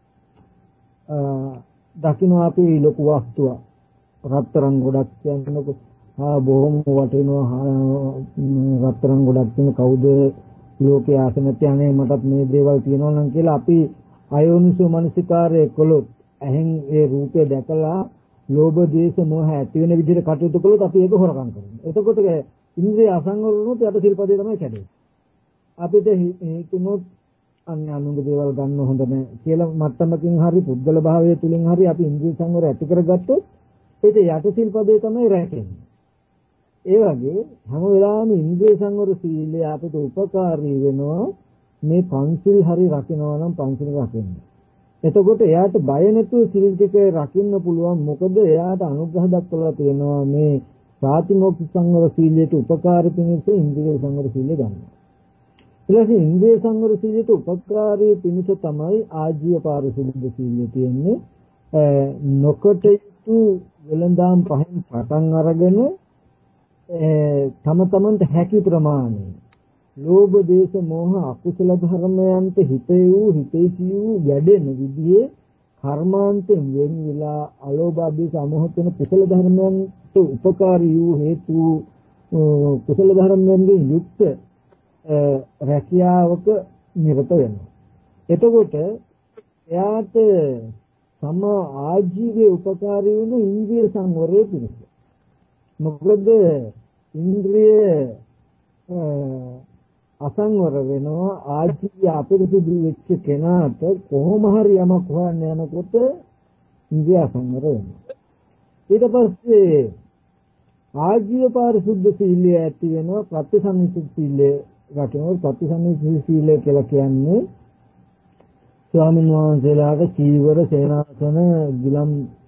දකින්න අපි ලොකු වස්තුවක් රත්තරන් ගොඩක් කියනකොට ආ බොහොම වටිනවා රත්තරන් ගොඩක් තියෙන කවුද ලෝකයේ ආස නැති අනේ මටත් මේ දේවල් තියෙනවා නම් කියලා අපි අයෝනිසෝ මනසිකාරය කළොත් ඇහෙන් ඒ රූපය දැකලා ලෝභ, ද්වේෂ, මෝහ ඇති වෙන විදිහට කටයුතු කළොත් අපි ඒක හොරකම් කරනවා. එතකොට ඉන්ද්‍රිය අසංවර වුණොත් යට සිල්පදේ තමයි කැඩෙන්නේ. අපිට හිතුනොත් අන්න අනුන්ගේ දේවල් ගන්න හොඳ නැහැ කියලා මට්ටමකින් හරි පුද්ගල භාවය තුලින් හරි අපි ඉන්ද්‍රිය සංවරය ඇති කරගත්තොත් ඒක යට සිල්පදේ තමයි රැකෙන්නේ. ඒ වගේ හැම වෙලාවෙම ඉන්ද්‍රිය සංවර සීලය අපිට උපකාරී වෙනවා මේ පංචිල් හරි රකින්නවා නම් පංචිල් රකින්න. එතකොට එයාට බය නැතුව සිල් ටික රකින්න පුළුවන්. මොකද එයාට අනුග්‍රහ දක්වලා තියෙනවා මේ ප්‍රාතිමෝක්ෂ සංවර සීලයට උපකාරී පිණිස ඉන්ද්‍රිය සංවර සීලය ගන්නවා. ඊළඟට ඉන්ද්‍රිය සංවර සීලයට උපකාරී පිණිස තමයි ආජීව පාරිශුද්ධ සීලය තියෙන්නේ. නොකොට යුතු වෙළඳාම් පහෙන් පටන් අරගෙන තම තමන්ට හැකි ප්‍රමාණය ලෝභ දේශ මොහ අකුසල ධර්මයන්ට හිතේ වූ හිතේ වූ ගැඩෙන විදිහේ කර්මාන්තයෙන් වෙන් වෙලා අලෝභ ආදී සමෝහ වෙන කුසල ධර්මයන්ට උපකාරී වූ හේතු කුසල ධර්මයන්ගෙන් යුක්ත රැකියාවක නිරත වෙනවා. එතකොට එයාට සම ආජීවයේ උපකාරී වෙන ඉන්ද්‍රිය සංවරයේ පිණිස. මොකද ඉන්ද්‍රිය අසංවර වෙනවා ආජීවය අපිරිසිදු වෙච්ච කෙනාට කොහොම හරි යමක් හොයන්න යනකොට ඉන්ද්‍රිය අසංවර වෙනවා. ඊට පස්සේ ආජීව පාරිශුද්ධ සීලය ඇති වෙනවා ප්‍රතිසංනිසිත සීලය රකින්න. ප්‍රතිසංනිසිත සීලය කියලා කියන්නේ ස්වාමීන් වහන්සේලාට චීවර සේනාසන ගිලම්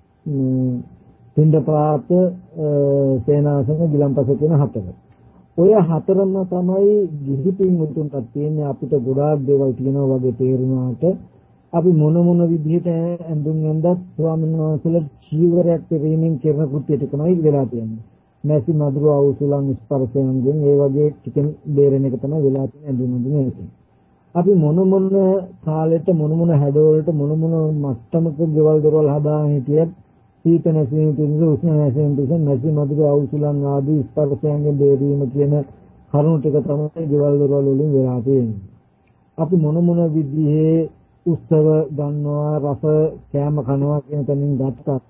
පින්ඩපාත සේනාසන ගිලම්පස කියන හතර. ඔය හතරම තමයි ගිහි පින්වුතුන්ට තියෙන්නේ. අපිට ගොඩාක් දේවල් තියෙනවා වගේ තේරුණාට අපි මොන මොන විදිහට ඇඳුම් ඇඳත් ස්වාමීන් වහන්සේලා චීවරයක් පෙරීමෙන් කරන කෘත්‍ය ටිකමයි වෙලා තියෙන්නේ. නැසි මధుර අවසුලන් ස්පර්ශයෙන් ඒ වගේ ටිකෙන් බේරෙන එක තමයි වෙලා තියෙන්නේ ඇඳුම් ඇඳුම්. අපි මොන මොන කාලෙට මොන මොන හැඩවලට මොන මොන මට්ටමක ගෙවල් දොරවල් හදාගෙන හිටියත් සීත නැසීම පිණිස උෂ්ණ නැසීම පිණිස නැසි මధుර අවසුලන් ආදී ස්පර්ශයෙන් බේරීම කියන කරුණු ටික තමයි ගෙවල් දොරවල් වලින් වෙලා තියෙන්නේ. අපි මොන මොන විදිහේ උත්සව ගන්නවා රස කෑම කනවා කියන තැනින් ගත්තත්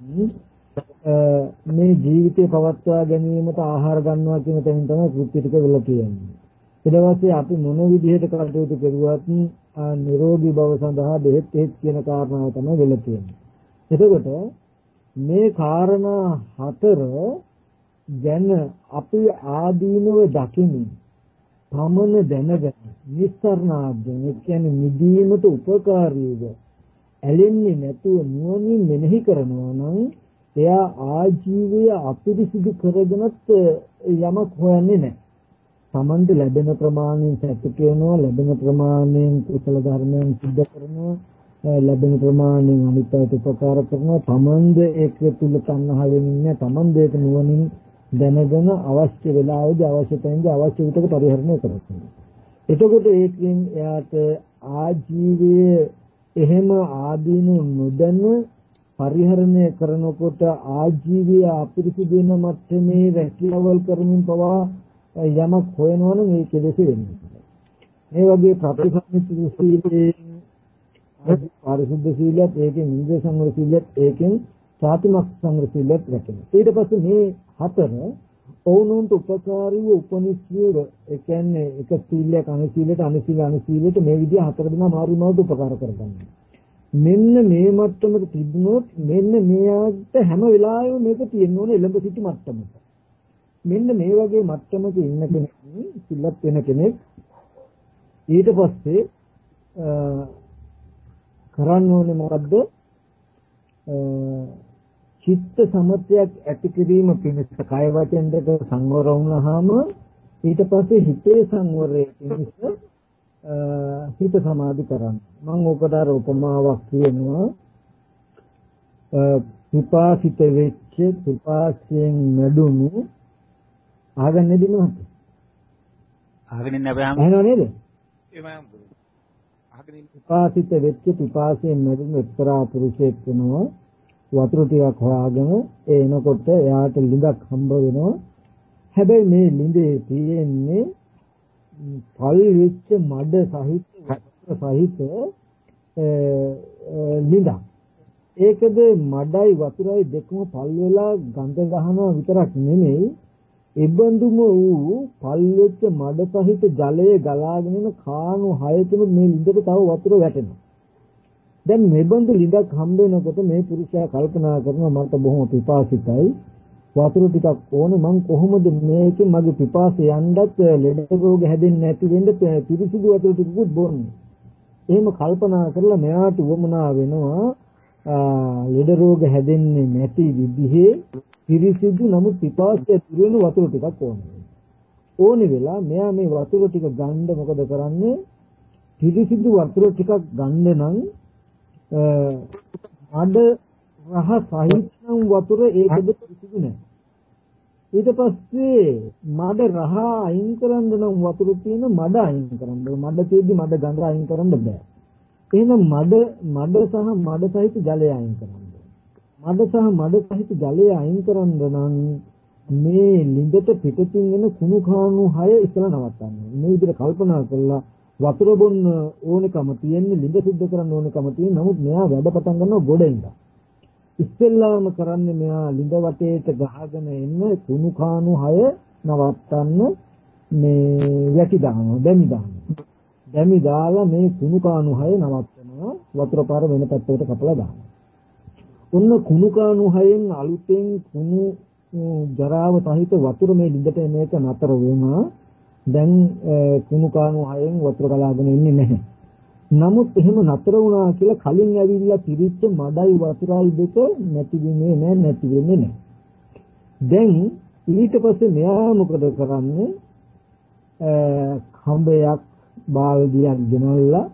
මේ ජීවිතේ පවත්වා ගැනීමට ආහාර ගන්නවා කියන තැනින් තමයි කෘත්‍ය ටික වෙලා තියෙන්නේ. ඊට පස්සේ අපි මොන විදිහට කටයුතු කරුවත් නිරෝගී බව සඳහා බෙහෙත් හේත් කියන කාරණාව තමයි වෙලා තියෙන්නේ. එතකොට මේ කාරණා හතර ගැන අපි ආදීනව දකිමින් තමන දැනගෙන නිස්සරණාර්ථයෙන් ඒ කියන්නේ නිදීමට උපකාරීව ඇලෙන්නේ නැතුව නුවණින් මෙනෙහි කරනවා නම් එයා ආජීවය අපිරිසිදු කරගෙනත් යමක් හොයන්නේ නැහැ. තමන්ට ලැබෙන ප්‍රමාණයෙන් සතුට වෙනවා, ලැබෙන ප්‍රමාණයෙන් කුසල ධර්මයන් සිද්ධ කරනවා, ලැබෙන ප්‍රමාණයෙන් අනිත් අයට උපකාර කරනවා. තමන්ද ඒක තුල තණ්හාවෙන් ඉන්නේ, තමන්ද ඒක නුවණින් දැනගෙන අවශ්‍ය වෙලාවෙදී අවශ්‍ය තැනදී අවශ්‍ය විදිහට පරිහරණය කරනවා. එතකොට ඒකෙන් එයාට ආජීවයේ එහෙම ආදීනු නොදැන පරිහරණය කරනකොට ආජීවය අපිරිසිදු වෙන මට්ටමේ රැකියාවල් කරමින් පවා යමක් හොයනවා නම් ඒ කෙලෙස වෙන්නේ. මේ වගේ ප්‍රතිසංනිත සීලයෙන් පාරිශුද්ධ සීලයත් ඒකෙන් ඉන්ද්‍රිය සංවර සීලයත් ඒකෙන් ප්‍රාතිමොක්ඛ සංවර සීලයත් රැකෙනවා. ඊට පස්සේ මේ හතර ඔවුන්ට උපකාරීව උපනිශ්‍රේව ඒ කියන්නේ එක සීලයක් අනිත් සීලයට අනිත් සීල අනිත් සීලයට මේ විදිහ හතර දෙනා මාරු මාරුට උපකාර කරගන්නවා. මෙන්න මේ මට්ටමක තිබුණොත් මෙන්න මෙයාට හැම වෙලාවෙම මේක තියෙන්න ඕනේ එළඹ සිටි මට්ටමක. මෙන්න මේ වගේ මට්ටමක ඉන්න කෙනෙක් සිල්වත් වෙන කෙනෙක් ඊට පස්සේ කරන්න ඕනේ මොකද්ද? චිත්ත සමතයක් ඇති කිරීම පිණිස කය වචන දෙක සංවර වුණාම ඊට පස්සේ හිතේ සංවරය පිණිස හිත සමාධි කරන්න. මම ඔකට අර උපමාවක් කියනවා. පිපාසිත වෙච්ච පිපාසයෙන් නැදුණු ආගෙන නෙදිනවද? ආගෙන ඉන්නේ අපේ ආහන නේද? එහෙමයි. ආගෙන ඉන්නේ. පිපාසිත වෙච්ච පිපාසයෙන් නැදුණු එක්තරා පුරුෂයෙක් වෙනවා. වතුර ටිකක් හොයාගෙන එනකොට එයාට ළිඳක් හම්බ වෙනවා. හැබැයි මේ ළිඳේ තියෙන්නේ පල් වෙච්ච මඩ සහිත වතුර සහිත ළිඳක්. ඒකද මඩයි වතුරයි දෙකම පල් වෙලා ගඳ ගහනවා විතරක් නෙමෙයි එබඳුම වූ පල්වෙච්ච මඩ සහිත ජලයේ ගලාගෙන යන කාණු හයතුන මේ ලිඳට තව වතුර වැටෙනවා. දැන් මේ බඳු ලිඳක් හම්බ වෙනකොට මේ පුරුෂයා කල්පනා කරනවා මට බොහොම පිපාසිතයි වතුර ටිකක් ඕනේ මං කොහොමද මේකේ මගේ පිපාසය යන්නත් ලෙඩ රෝග හැදෙන්නේ නැති වෙන්න පිරිසිදු වතුර ටිකකුත් බොන්නේ. එහෙම කල්පනා කරලා මෙයාට උවමනා වෙනවා ලෙඩ රෝග හැදෙන්නේ නැති විදිහේ පිරිසිදු නමුත් පිපාසය දුර වෙන වතුර ටිකක් ඕනේ. ඕනේ වෙලා මෙයා මේ වතුර ටික ගන්න මොකද කරන්නේ? පිරිසිදු වතුර ටිකක් ගන්න නම් මඩ රහ සහිතනම් වතුර ඒකද පිරිසිදු නැහැ. ඊට පස්සේ මඩ රහ අයින් කරන්න නම් වතුර තියෙන මඩ අයින් කරන්න. මඩ තියෙද්දි මඩ ගඳ අයින් කරන්න බෑ. එහෙනම් මඩ මඩ සහ මඩ සහිත ජලය අයින් කරන්න. මඩ සහ මඩ සහිත ජලය අයින් කරන්න නම් මේ ලිඳට පිටින් එන කුණු කාණු හය ඉස්සලා නවත්තන්න. මේ විදිහට කල්පනා කරලා වතුර බොන්න ඕනකම තියෙන්නේ ලිඳ සුද්ධ කරන්න ඕනකම තියෙන. නමුත් මෙයා වැඩ පටන් ගන්නවා ගොඩින්ද. ඉස්සෙල්ලාම කරන්නේ මෙයා ලිඳ වටේට ගහගෙන එන්න කුණු කාණු හය නවත්තන්න මේ යටි දානවා දැමි දානවා. දැමි දාලා මේ කුණු කාණු හය නවත්තනවා වතුර පාර වෙන පැත්තකට කපලා දානවා. ඔන්න කුණු කාණු හයෙන් අලුතෙන් කුණු ජරාව සහිත වතුර මේ ලිඳට එන එක නතර වුණා. දැන් කුණු කාණු හයෙන් වතුර ගලාගෙන ඉන්නේ නැහැ. නමුත් එහෙම නතර වුණා කියලා කලින් ඇවිල්ලා පිරිච්ච මඩයි වතුරයි දෙක නැති වෙන්නේ නැහැ නැති වෙන්නේ නැහැ. දැන් ඊට පස්සේ මෙයා මොකද කරන්නේ? කම්බයක් බාල්දියක් ගෙනල්ලා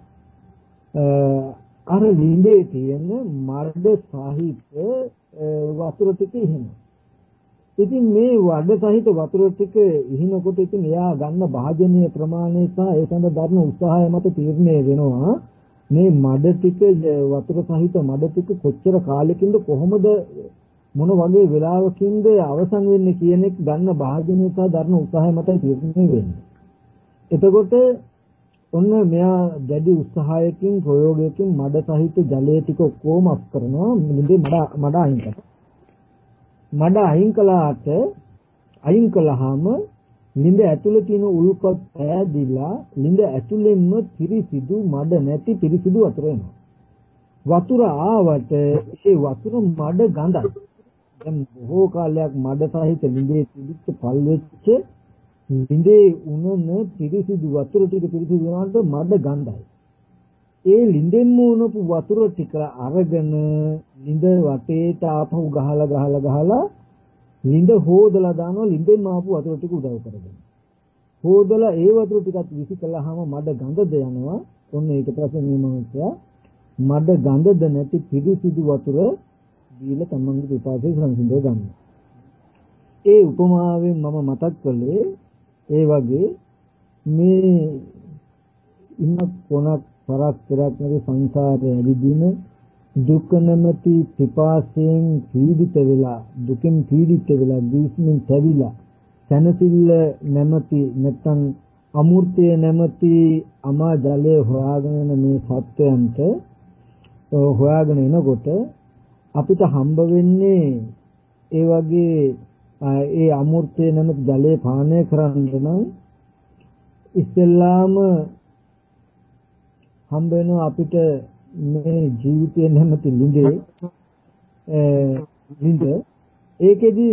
අර ලිඳේ තියෙන මඩ සහිත වතුර ටික ඉහිනවා. ඉතින් මේ වඩ සහිත වතුර ටික ඉහිනකොට ඉතින් එයා ගන්න භාජනීය ප්‍රමාණය සහ ඒ සඳහා දරන උත්සාහය මත තීරණය වෙනවා මේ මඩ ටික වතුර සහිත මඩ ටික කොච්චර කාලෙකින්ද කොහොමද මොන වගේ වෙලාවකින්ද අවසන් වෙන්නේ කියන එක ගන්න භාජනීය සහ දරන උත්සාහය මත තීරණය වෙන්නේ. එතකොට ඔන්න මෙයා දැඩි උත්සාහයකින් ප්‍රයෝගයකින් මඩ සහිත ජලය ටික ඔක්කොම අස් කරනවා ලිඳේ මඩ මඩ අයින් කරනවා. මඩ අයින් කළාට අයින් කළාම ලිඳ ඇතුලේ තියෙන උල්පත් ඈදිලා ලිඳ ඇතුලෙන්ම පිරිසිදු මඩ නැති පිරිසිදු වතුර එනවා. වතුර ආවට ඒ වතුර මඩ ගඳයි. දැන් බොහෝ කාලයක් මඩ සහිත ලිඳේ තිබිච්ච පල් වෙච්ච ලිඳේ උනන පිරිසිදු වතුර ටික පිරිසිදු වුණාට මඩ ගඳයි. ඒ ලිඳෙන්ම උනපු වතුර ටික අරගෙන ලිඳ වටේට ආපහු ගහලා ගහලා ගහලා ලිඳ හොදලා දානවා ලිඳෙන්ම ආපු වතුර ටික උදව් කරගෙන. හොදලා ඒ වතුර ටිකත් විසි කළාම මඩ ගඳද යනවා. ඔන්න ඒක පස්සේ මේ මනුස්සයා මඩ ගඳද නැති පිරිසිදු වතුර දීලා තමන්ගේ පිපාසය සංසිඳව ගන්නවා. ඒ උපමාවෙන් මම මතක් කළේ ඒ වගේ මේ ඉන්න කොනක් පරක් පෙරක් නැති සංසාරයේ ඇවිදින දුක නැමැති පිපාසයෙන් පීඩිත වෙලා දුකෙන් පීඩිත වෙලා දීස්මින් තැවිලා සනසිල්ල නැමැති නැත්නම් අමූර්තය නැමැති අමා ජලය හොයාගෙන යන මේ සත්වයන්ට හොයාගෙන එනකොට අපිට හම්බ වෙන්නේ ඒ වගේ ඒ අමූර්තය නැමැති ජලය පානය කරන්න නම් ඉස්සෙල්ලාම හම්බ වෙනවා අපිට මේ ජීවිතය නැමැති ලිඳේ ලිඳ ඒකෙදි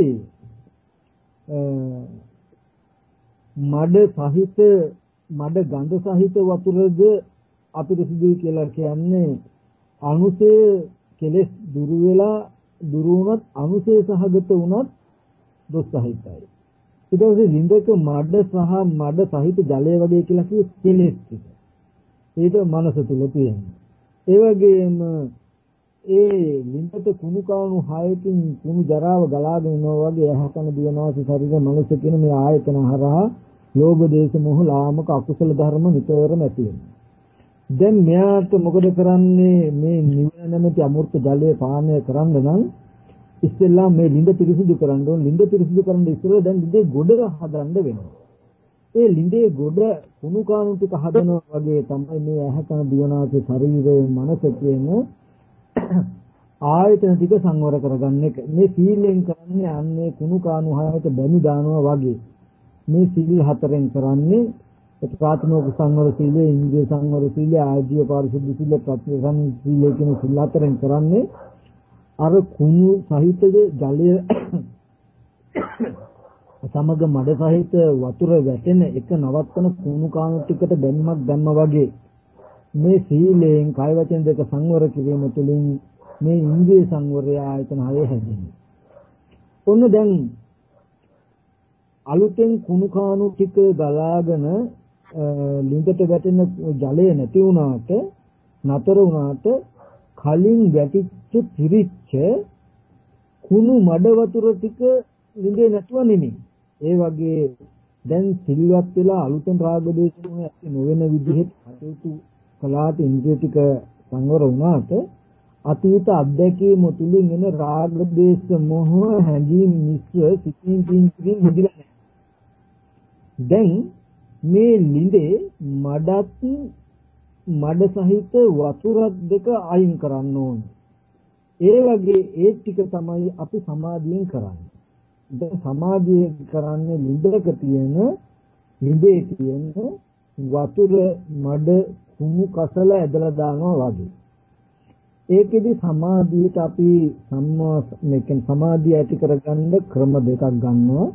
මඩ සහිත මඩ ගඳ සහිත වතුරද අපිට සිදුයි කියලා කියන්නේ අනුසය කෙලෙස් දුරු වෙලා දුරු වුණත් අනුසය සහගත වුණත් දොස් සහිතයි. ඊට පස්සේ ලිඳක මඩ සහ මඩ සහිත ජලය වගේ කියලා කිව්ව කෙලෙස් ටික. ඒක මනස තුල තියෙනවා. ඒ වගේම ඒ ලිඳට කුණු කාණු හයකින් කුණු ජරාව ගලාගෙන යනවා වගේ යහකන දිවනාසි ශරීර මනස කියන මේ ආයතන හරහා ලෝභ දේශ මොහ ලාමක අකුසල ධර්ම නිතරම ඇති වෙනවා. දැන් මෙයාට මොකද කරන්නේ මේ නිවන නැමැති අමෘත ජලය පානය කරන්න නම් ඉස්සෙල්ලා මේ ලිඳ පිරිසිදු කරන්න ඕන. ලිඳ පිරිසිදු කරන්න ඉස්සෙල්ලා දැන් ලිඳේ ගොඩ හදන්න වෙනවා. ඒ ලිඳේ ගොඩ කුණු කාණු ටික හදනවා වගේ තමයි මේ ඇහැ කන දිවනාසය ශරීරය මනස කියන ආයතන ටික සංවර කරගන්න එක. මේ සීලෙන් කරන්නේ අන්නේ කුණු කාණු හයට බැමි දානවා වගේ. මේ සීල් හතරෙන් කරන්නේ ප්‍රාථමික සංවර සීලය, ඉන්ද්‍රිය සංවර සීලය, ආජීව පාරිශුද්ධ සීලය, ප්‍රතිසං සීලය කියන සීල් හතරෙන් කරන්නේ අර කුණු සහිත ජලය සමග මඩ සහිත වතුර වැටෙන එක නවත්තන කුණු කාණු ටිකට දැම්මක් දැම්ම වගේ මේ සීලයෙන් කය වචන දෙක සංවර කිරීම තුළින් මේ ඉන්ද්‍රිය සංවරය ආයතන හය හැදෙනවා. ඔන්න දැන් අලුතෙන් කුණු කාණු ටික ගලාගෙන ලිඳට වැටෙන ජලය නැති වුණාට නතර වුණාට කලින් වැටිච්ච පිරිච්ච කුණු මඩ වතුර ටික ලිඳේ නැතුව නෙමෙයි. ඒ වගේ දැන් සිල්වත් වෙලා අලුතෙන් රාග දේශන ඇති නොවන විදිහට කටයුතු කළාට ඉන්ද්‍රිය ටික සංවර වුණාට අතීත අත්දැකීම තුලින් එන රාග දේශ මොහ හැඟීම් මිශ්‍ර සිතින් පිටින් මුදිලා නැහැ. දැන් මේ ලිඳේ මඩත් මඩ සහිත වතුරක් දෙක අයින් කරන්න ඕන. ඒ වගේ ඒ ටික තමයි අපි සමාධියෙන් කරන්නේ. දැන් සමාධිය කරන්නේ ලිඳක තියෙන ලිඳේ තියෙන වතුර මඩ කුණු කසල ඇදලා දානවා වගේ. ඒකෙදි සමාධියට අපි සම්මා මේකෙන් සමාධිය ඇති කරගන්න ක්‍රම දෙකක් ගන්නවා.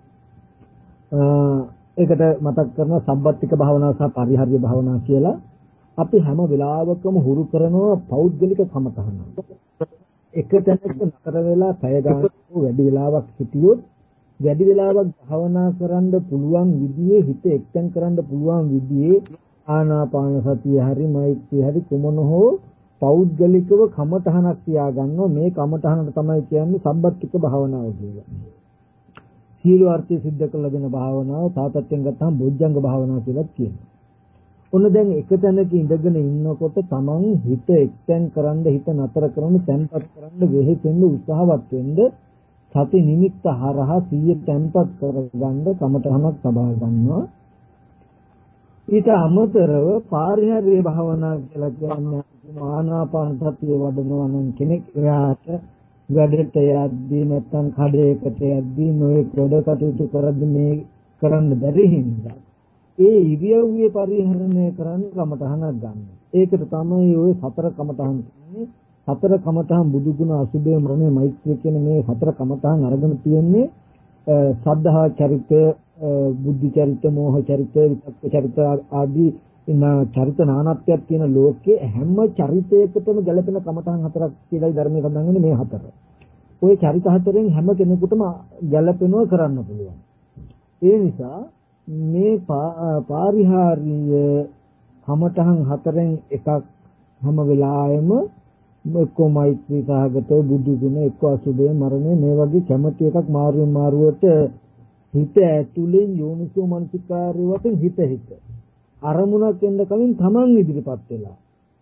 ඒකට මතක් කරනවා සම්බත්තික භාවනාව සහ පරිහාර්ය භාවනාව කියලා. අපි හැම වෙලාවකම හුරු කරනවා පෞද්ගලික කමතහන. එක තැනක නතර වෙලා පැය ගානක් වැඩි වෙලාවක් හිටියොත් වැඩි වෙලාවක් භාවනා කරන්න පුළුවන් විදිහේ හිත එක්තෙන් කරන්න පුළුවන් විදිහේ ආනාපාන සතිය හරි මෛත්‍රී හරි කුමන හෝ පෞද්ගලිකව කමතහනක් තියාගන්නවා. මේ කමතහනට තමයි කියන්නේ සම්බත්තික භාවනාව කියලා. සීල වර්ථය සිද්ධ කළ දෙන භාවනාව තාපත්යෙන් ගත්තාම බොජ්ජංග භාවනාව කියලා කියනවා. ඔන්න දැන් එක තැනක ඉඳගෙන ඉන්නකොට තමන් හිත එක්තෙන් කරන්න හිත නතර කරන්න තැන්පත් කරන්න වෙහෙසෙන්න උත්සාහවත් වෙන්න සති නිමිත්ත හරහා සිය තැන්පත් කරගන්න කමතහනක් තබා ගන්නවා. ඊට අමතරව පාරිහාර්ය භාවනා කියලා කියන්නේ ආනාපාන සතිය වඩනවා නම් කෙනෙක් එයාට වැඩට යද්දී නැත්නම් කඩේකට යද්දී නොයෙක් වැඩ කටයුතු කරද්දී මේ කරන්න බැරි හින්දා ඒ ඉරියව්වේ පරිහරණය කරන්න කමතහනක් ගන්න. ඒකට තමයි ওই සතර කමතහන් කියන්නේ. සතර කමතහන් බුදු ගුණ අසුභය මරණය මෛත්‍රිය කියන මේ සතර කමතහන් අරගෙන තියෙන්නේ සද්ධා චරිත, බුද්ධි චරිත, මෝහ චරිත, විතක්ක චරිත ආදී ඉන්න චරිත නානත්වයක් තියෙන ලෝකයේ හැම චරිතයකටම ගැලපෙන කමතහන් හතරක් කියලායි ධර්මයේ සඳහන් වෙන්නේ මේ හතර. ওই චරිත හතරෙන් හැම කෙනෙකුටම ගැලපෙනව කරන්න පුළුවන්. ඒ නිසා මේ පාරිහාර්ය කමතහන් හතරෙන් එකක් හැම වෙලාවෙම එක්ක මෛත්‍රී සහගත බුදු ගුණ එක්ක අසුභය මරණය මේ වගේ කැමැති එකක් මාරුවෙන් මාරුවට හිත ඇතුලෙන් යෝනිසෝ මනසිකාරය වශයෙන් හිත හිත අරමුණක් එන්න කලින් තමන් ඉදිරිපත් වෙලා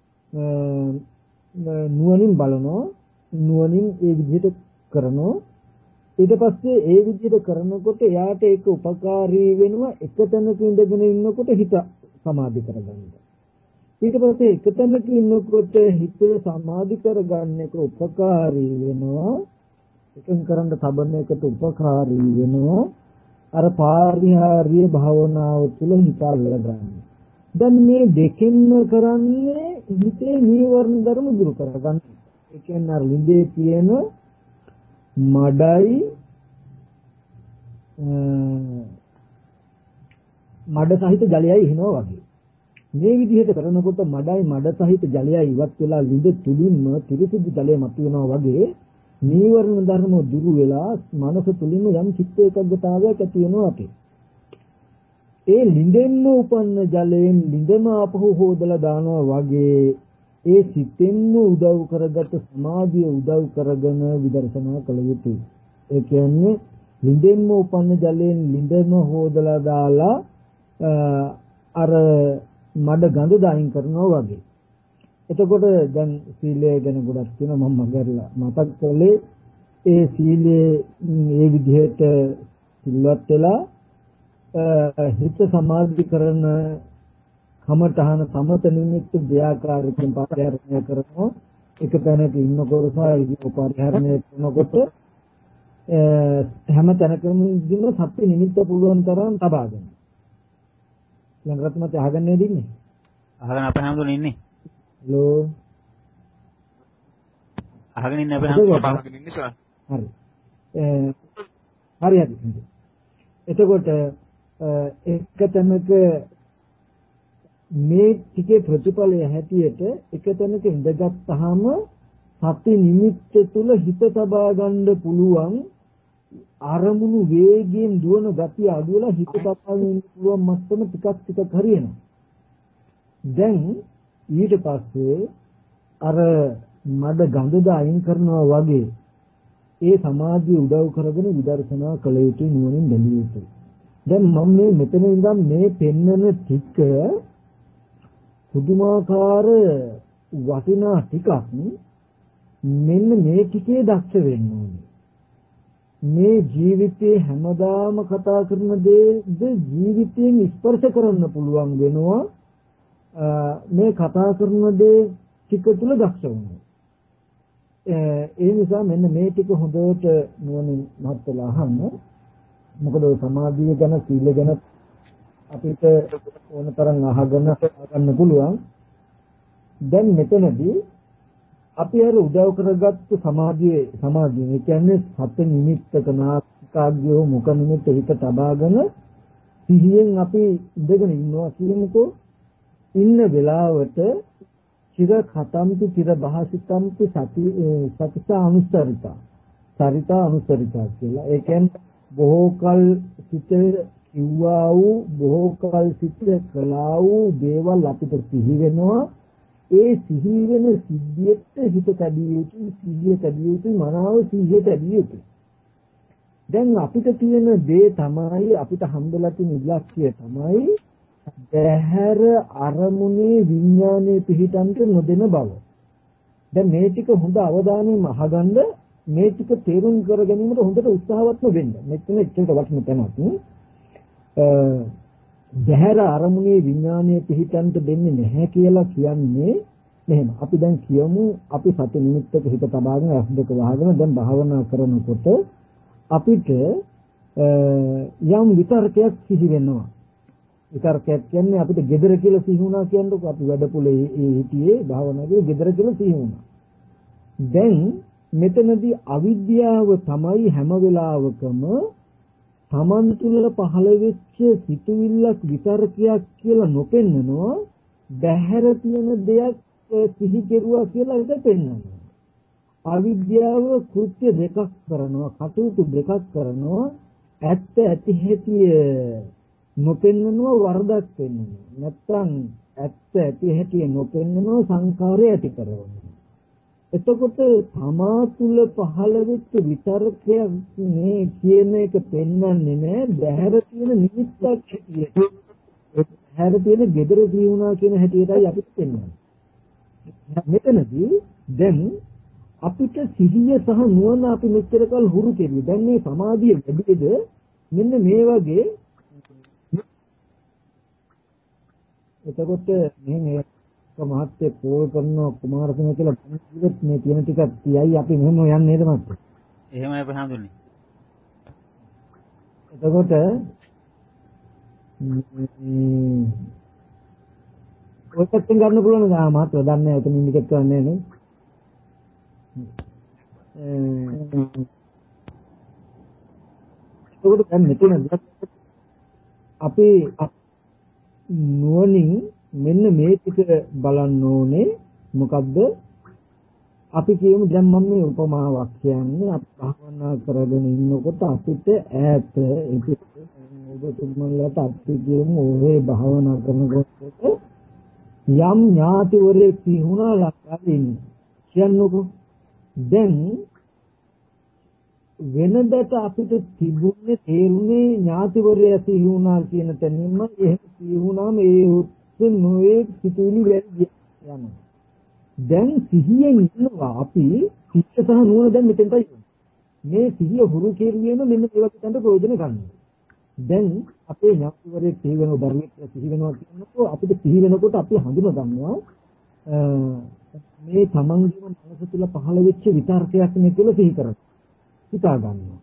නුවණින් බලනවා නුවණින් ඒ විදිහට කරනවා. ඊට පස්සේ ඒ විදිහට කරනකොට එයාට ඒක උපකාරී වෙනවා එක තැනක ඉඳගෙන ඉන්නකොට හිත සමාධි කරගන්න. ඊට පස්සේ එක තැනක ඉන්නකොට හිත සමාධි කරගන්න එක උපකාරී වෙනවා. එකෙන් කරන්න තබන එකට උපකාරී වෙනවා. අර පාරිහාර්ය භාවනාව තුළ හිත අල්ලගන්න. දැන් මේ දෙකෙන්ම කරන්නේ හිතේ නීවරණ ධර්ම දුරු කරගන්න. ඒ කියන්නේ අර ලිඳේ තියෙන මඩයි මඩ සහිත ජලයයි හිනවා වගේ. මේ විදිහට කරනකොට මඩයි මඩ සහිත ජලයයි ඉවත් වෙලා ලිඳ තුලින්ම පිරිසිදු ජලය මතුවෙනවා වගේ නීවරණ ධර්ම දුරු වෙලා මනස තුලින්ම යම් චිත්ත ඒකග්ගතාවයක් ඇති වෙනවා අපේ. ඒ ලිඳෙන්ම උපන්න ජලයෙන් ලිඳම ආපහු හොදලා දානවා වගේ ඒ සිතෙන්ම උදව් කරගත් සමාධිය උදව් කරගෙන විදර්ශනා කළ යුතුයි. ඒ කියන්නේ ලිඳෙන්ම උපන්න ජලයෙන් ලිඳම හොදලා දාලා අර මඩ ගඳ දායින් කරනවා වගේ. එතකොට දැන් සීලය ගැන ගොඩක් තියෙනවා මම මගහැරලා මතක් කළේ ඒ සීලයේ මේ විදිහට සිල්වත් වෙලා හිත සමාධි කරන කමඨහන සමත නිමිත්ත දෙආකාරයෙන් පාරායනය කරනවා. එක තැනක ඉන්නකොට සහ පරිහරණය කරනකොට හැම තැනකම දින සත්‍ය නිමිත්ත පුළුවන් තරම් තබා ගන්න. ළඟට මත අහගන්නේ නේද ඉන්නේ? අහගෙන අපේ හැමෝම ඉන්නේ. හලෝ. අහගෙන ඉන්නේ අපේ හැමෝම අහගෙන ඉන්නේ සර්. හරි. හරි හරි. එතකොට එක තැනක මේ ටිකේ ප්‍රතිඵලය හැටියට එක තැනක ඉඳගත්තාම සති නිමිත්ත තුල හිත තබා ගන්න පුළුවන් අරමුණු වේගයෙන් දුවන ගතිය අඩු වෙලා හිත තබා ගන්න පුළුවන් මට්ටම ටිකක් ටිකක් හරියනවා. දැන් ඊට පස්සේ අර මඩ ගඳද අයින් කරනවා වගේ ඒ සමාධිය උදව් කරගෙන විදර්ශනා කළ යුතු නුවණින් බැලිය යුතුයි. දැන් මම මේ මෙතන ඉඳන් මේ පෙන්වන ටික පුදුමාකාර වටිනා ටිකක් මෙන්න මේ ටිකේ දක්ෂ වෙන්න ඕනේ. මේ ජීවිතේ හැමදාම කතා කරන දේද ජීවිතයෙන් ස්පර්ශ කරන්න පුළුවන් වෙනවා. මේ කතා කරන දේ ටික තුල දක්ෂ වෙනවා. ඒ නිසා මෙන්න මේ ටික හොඳට නුවණින් මහත්ලා අහන්න. මොකද සමාධිය ගැන සීල ගැන අපිට ඕන තරම් අහගෙන ගන්න පුළුවන්. දැන් මෙතනදී අපි අර උදව් කරගත්තු සමාධියේ සමාධිය කියන්නේ සත්‍ය නිමිත්තක නාස්කාග්‍යෝ මුඛ නිමිත්ත හිත තබාගෙන සිහියෙන් අපි ඉඳගෙන ඉන්නවා කියනකෝ ඉන්න වෙලාවට චිර කතම්පි චිර භාසිතම්පි සති සතිසා අනුස්සරිතා සරිතා අනුස්සරිතා කියලා. ඒ කියන්නේ බොහෝ කල සිට කිව්වා වූ බොහෝ කල සිට කළා වූ දේවල් අපිට සිහි වෙනවා. ඒ සිහි වෙන සිද්ධියට හිත තැබිය යුතුයි, සිහිය තැබිය යුතුයි, මනාව සිහිය තැබිය යුතුයි. දැන් අපිට තියෙන දේ තමයි අපිට හම්බෙලා තියෙන ඉලක්කය තමයි දැහැර අරමුණේ විඥානයේ පිහිටන්ට නොදෙන බව. දැන් මේ ටික හොඳ අවධානයෙන් අහගන්න මේ ටික තේරුම් කර ගැනීමට හොඳට උත්සාහවත්ව වෙන්න. මෙතන එච්චර වටින තැනක්. දැහැර අරමුණේ විඥානයේ පිහිටන්ට දෙන්නේ නැහැ කියලා කියන්නේ මෙහෙම. අපි දැන් කියමු අපි සති නිමිත්තක හිත තබාගෙන ඇස් දෙක වහගෙන දැන් භාවනා කරනකොට අපිට යම් විතරකයක් සිහි වෙනවා. විතරකයක් කියන්නේ අපිට gedara කියලා සිහි වුණා කියනකොට අපි වැඩපොලේ හිටියේ භාවනාවේ gedara කියලා සිහි වුණා. දැන් මෙතනදී අවිද්‍යාව තමයි හැම වෙලාවකම තමන් තුළ පහළ වෙච්ච සිතුවිල්ලක් විතරකයක් කියලා නොපෙන්නනවා. බැහැර තියෙන දෙයක් සිහි කෙරුවා කියලා ඒක පෙන්නනවා. අවිද්‍යාව කෘත්‍ය දෙකක් කරනවා, කටයුතු දෙකක් කරනවා. ඇත්ත ඇති හැටි නොපෙන්නනවා, වරදක් පෙන්නනවා. නැත්තම් ඇත්ත ඇති හැටි නොපෙන්නනවා, සංකාරය ඇති කරනවා. එතකොට තමා තුළ පහළ වෙච්ච විතරකයක් මේ කියන එක පෙන්වන්නේ නැහැ. බහැර තියෙන නිමිත්තක් හැටියට. බහැර තියෙන gedara ජීවුණා කියන හැටියටයි අපිට පෙන්වන්නේ. මෙතනදී දැන් අපිට සිහිය සහ නුවණ අපි මෙච්චර කල් හුරු කෙරුවේ. දැන් මේ සමාධිය වැඩිද මෙන්න මේ වගේ. එතකොට මේ මහත්ය පොල් කරන කුමාරතුමා කියලා කිව්වොත් මේ තියෙන ටික තියයි අපි මෙහෙම යන්නේ නේද මහත්ය? එහෙමයි අපි හඳුන්නේ. එතකොට ඔය පැත්තෙන් ගන්න පුළුවන් නේද? ආ මහත්ය දන්නේ නැහැ එතන ඉන්ඩිකේට් කරන්නේ නේ. එතකොට දැන් මෙතන අපි නුවණින් මෙන්න මේ ටික බලන්න ඕනේ. මොකද්ද? අපි කියමු දැන් මම මේ උපමාවක් කියන්නේ අපි භාවනා කරගෙන ඉන්නකොට අපිට ඈත ඔබතුමන්ලට අපි කියමු ඔය භාවනා කරනකොට යම් ඥාතිවරයෙක් සිහුණා ලක්කලින් කියන්නකො. දැන් වෙනදට අපිට තිබුණේ තේරුනේ ඥාතිවරයා සිහුණා කියන තැනින්ම එහෙම සිහුණාම ඒ නොයේ සිතුවිලි වැඩි යනවා. දැන් සිහියෙන් ඉන්නවා අපි සිත් සහ නුවණ දැන් මෙතෙන්ටයි මේ සිහිය හුරු කෙරුවේම මෙන්න ඒ වගේ තැනට ප්‍රයෝජන ගන්නවා. දැන් අපේ ඥාතිවරයෙක් සිහි වෙනව දරුවෙක් සිහි වෙනවා කියනකොට අපිට සිහි වෙනකොට අපි හඳුනා ගන්නවා මේ තමන්ගේම මනස තුල පහළ වෙච්ච විතර්කයක් නේ කියලා සිහි කරගන්න. හිතා ගන්නවා.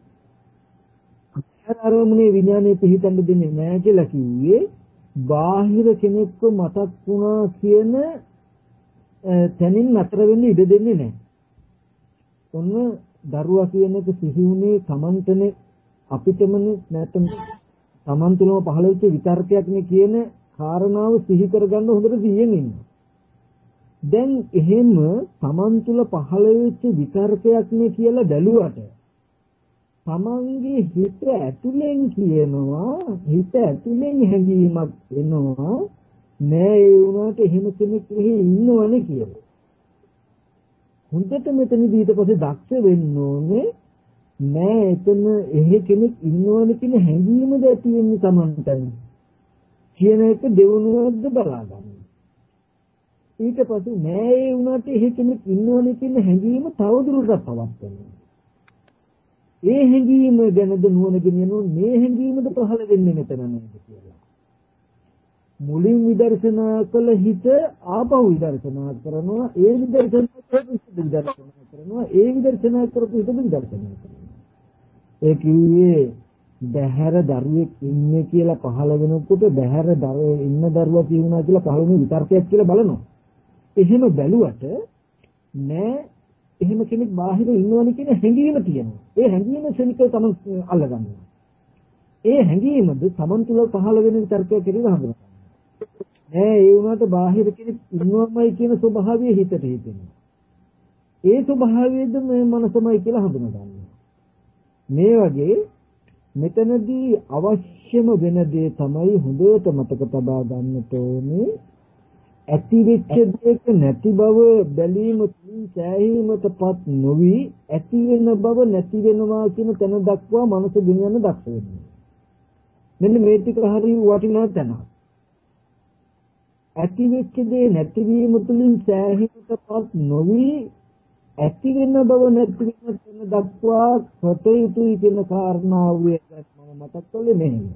අරමුණේ විඥානයේ පිහිටන්න දෙන්නේ නැහැ කියලා කිව්වේ බාහිර කෙනෙක්ව මතක් වුණා කියන තැනින් නතර වෙන්න ඉඩ දෙන්නේ නැහැ. ඔන්න දරුවා කියන එක සිහි වුණේ තමන්ටනේ අපිටමනේ නැත්නම් තමන් තුළම පහළ වෙච්ච විතර්කයක් නේ කියන කාරණාව සිහි කරගන්න හොඳට සිහියෙන් ඉන්න. දැන් එහෙම තමන් තුළ පහළ වෙච්ච විතර්කයක් නේ කියලා බැලුවට තමන්ගේ හිත ඇතුලෙන් කියනවා හිත ඇතුලෙන් හැඟීමක් එනවා නෑ ඒ වුණාට එහෙම කෙනෙක් එහි ඉන්නවනේ කියලා. හොඳට මෙතනදී ඊට පස්සේ දක්ෂ වෙන්න ඕනේ නෑ එතන එහෙ කෙනෙක් ඉන්නවනේ කියන හැඟීමද ඇති වෙන්නේ තමන්ටනේ කියන එක දෙවනුවක්ද බලා ගන්න. ඊට පස්සේ නෑ ඒ වුණාට එහෙ කෙනෙක් ඉන්නවනේ කියන හැඟීම තවදුරටත් පවත්වනවා. ඒ හැඟීම ගැනද නුවණ ගෙනියනෝ මේ හැඟීමද පහළ වෙන්නේ මෙතන නේද කියලා. මුලින් විදර්ශනා කළ හිත ආපහු විදර්ශනා කරනවා ඒ විදර්ශනා කරපු හිත විදර්ශනා කරනවා ඒ විදර්ශනා කරපු හිත විදර්ශනා කරනවා. ඒ කිව්වේ බහැර දරුවෙක් ඉන්නේ කියලා පහළ වෙනකොට බහැර දරුවෙ ඉන්න දරුවා කියනවා කියලා පහළ වෙන විතර්කයක් කියලා බලනවා. එහෙම බැලුවට නෑ එහෙම කෙනෙක් බාහිර ඉන්නවනේ කියන හැඟීම තියෙනවා. ඒ හැඟීම ශනිකව තමයි අල්ලගන්නවා. ඒ හැඟීමද තමන් තුළ පහළ වෙන විතර්කයක් කියලා හඳුනනවා. නෑ ඒ වුණාට බාහිර කෙනෙක් ඉන්නවමයි කියන ස්වභාවය හිතට හිතෙනවා. ඒ ස්වභාවයද මේ මනසමයි කියලා හඳුනගන්නවා. මේ වගේ මෙතනදී අවශ්‍යම වෙන දේ තමයි හොඳට මතක තබා ගන්නට ඕනේ ඇති වෙච්ච දෙයක නැති බව බැලීම තුලින් සෑහීමටපත් නොවි ඇති වෙන බව නැති වෙනවා කියන තැන දක්වා මනස ගෙනියන්න දක්ෂ වෙනවා. මෙන්න මේ ටික හරිය වටිනා තැන. ඇති වෙච්ච දේ නැතිවීම තුලින් සෑහීමටපත් නොවි ඇති වෙන බව නැති වෙන තැන දක්වා සතේතුයි කියන කාරණාව මම මතක් කළේ මෙහෙම.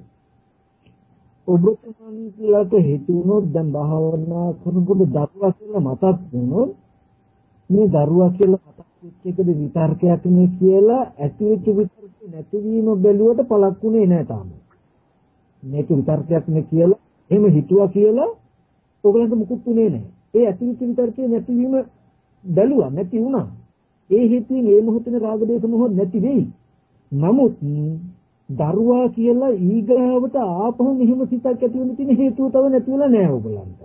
ඔබතුමන්ලට හිතුනොත් දැන් භාවනා කරනකොට දරුවා කියලා මතක් වුණොත් මේ දරුවා කියලා මතක් වෙච්ච එකද විතර්කයක් නේ කියලා ඇති වෙච්ච විතර්ක නැතිවීම බැලුවට පළක්ුණේ නැහැ තාම. මේක විතර්කයක් නේ කියලා එහෙම හිතුවා කියලා ඔයගලන්ට මුකුත් උනේ නැහැ. ඒ ඇති වෙච්ච විතර්කේ නැතිවීම බැලුවා නැති වුණා. ඒ හේතුවෙන් මේ මොහොතේ රාග දේශ මොහ නැති වෙයි. නමුත් දරුවා කියලා ඊගාවට ආපහු මෙහෙම සිතක් ඇති වෙන්න තියෙන හේතුව තව නැති වෙලා නැහැ ඔයගලන්ට.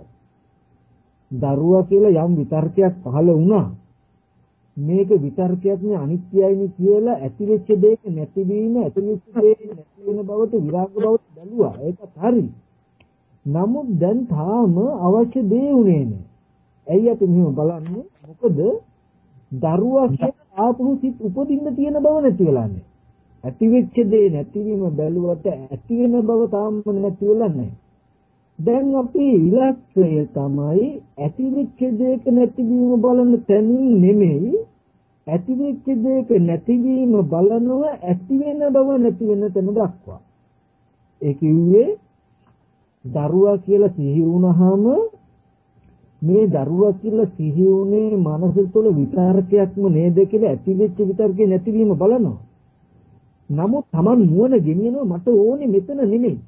දරුවා කියලා යම් විතර්කයක් පහළ වුණා. මේක විතර්කයක් නේ අනිත්‍යයිනේ කියලා ඇති වෙච්ච දෙයක නැතිවීම ඇති වෙච්ච දෙයක නැති වෙන බවට විරාග බවට බැලුවා. ඒකත් හරි. නමුත් දැන් තාම අවශ්‍ය දේ උනේ නැහැ. ඇයි අපි මෙහෙම බලන්නේ? මොකද දරුවා කියලා ආපහු සිත් උපදින්න තියෙන බව නැති වෙලා නැහැ. ඇති වෙච්ච දේ නැතිවීම බැලුවට ඇති වෙන බව තාම නැති වෙලා නැහැ. දැන් අපි ඉලක්කය තමයි ඇති වෙච්ච දෙයක නැතිවීම බලන තැනින් නෙමෙයි ඇති වෙච්ච දෙයක නැතිවීම බලනව ඇති වෙන බව නැති වෙන තැන දක්වා. ඒ කිව්වේ දරුවා කියලා සිහි වුණාම මේ දරුවා කියලා සිහි වුණේ මනස තුළ විතරකයක්ම නේද කියලා ඇති වෙච්ච විතරකේ නැතිවීම බලනවා. නමුත් Taman නුවණ ගෙනියනවා මට ඕනේ මෙතන නෙමෙයි.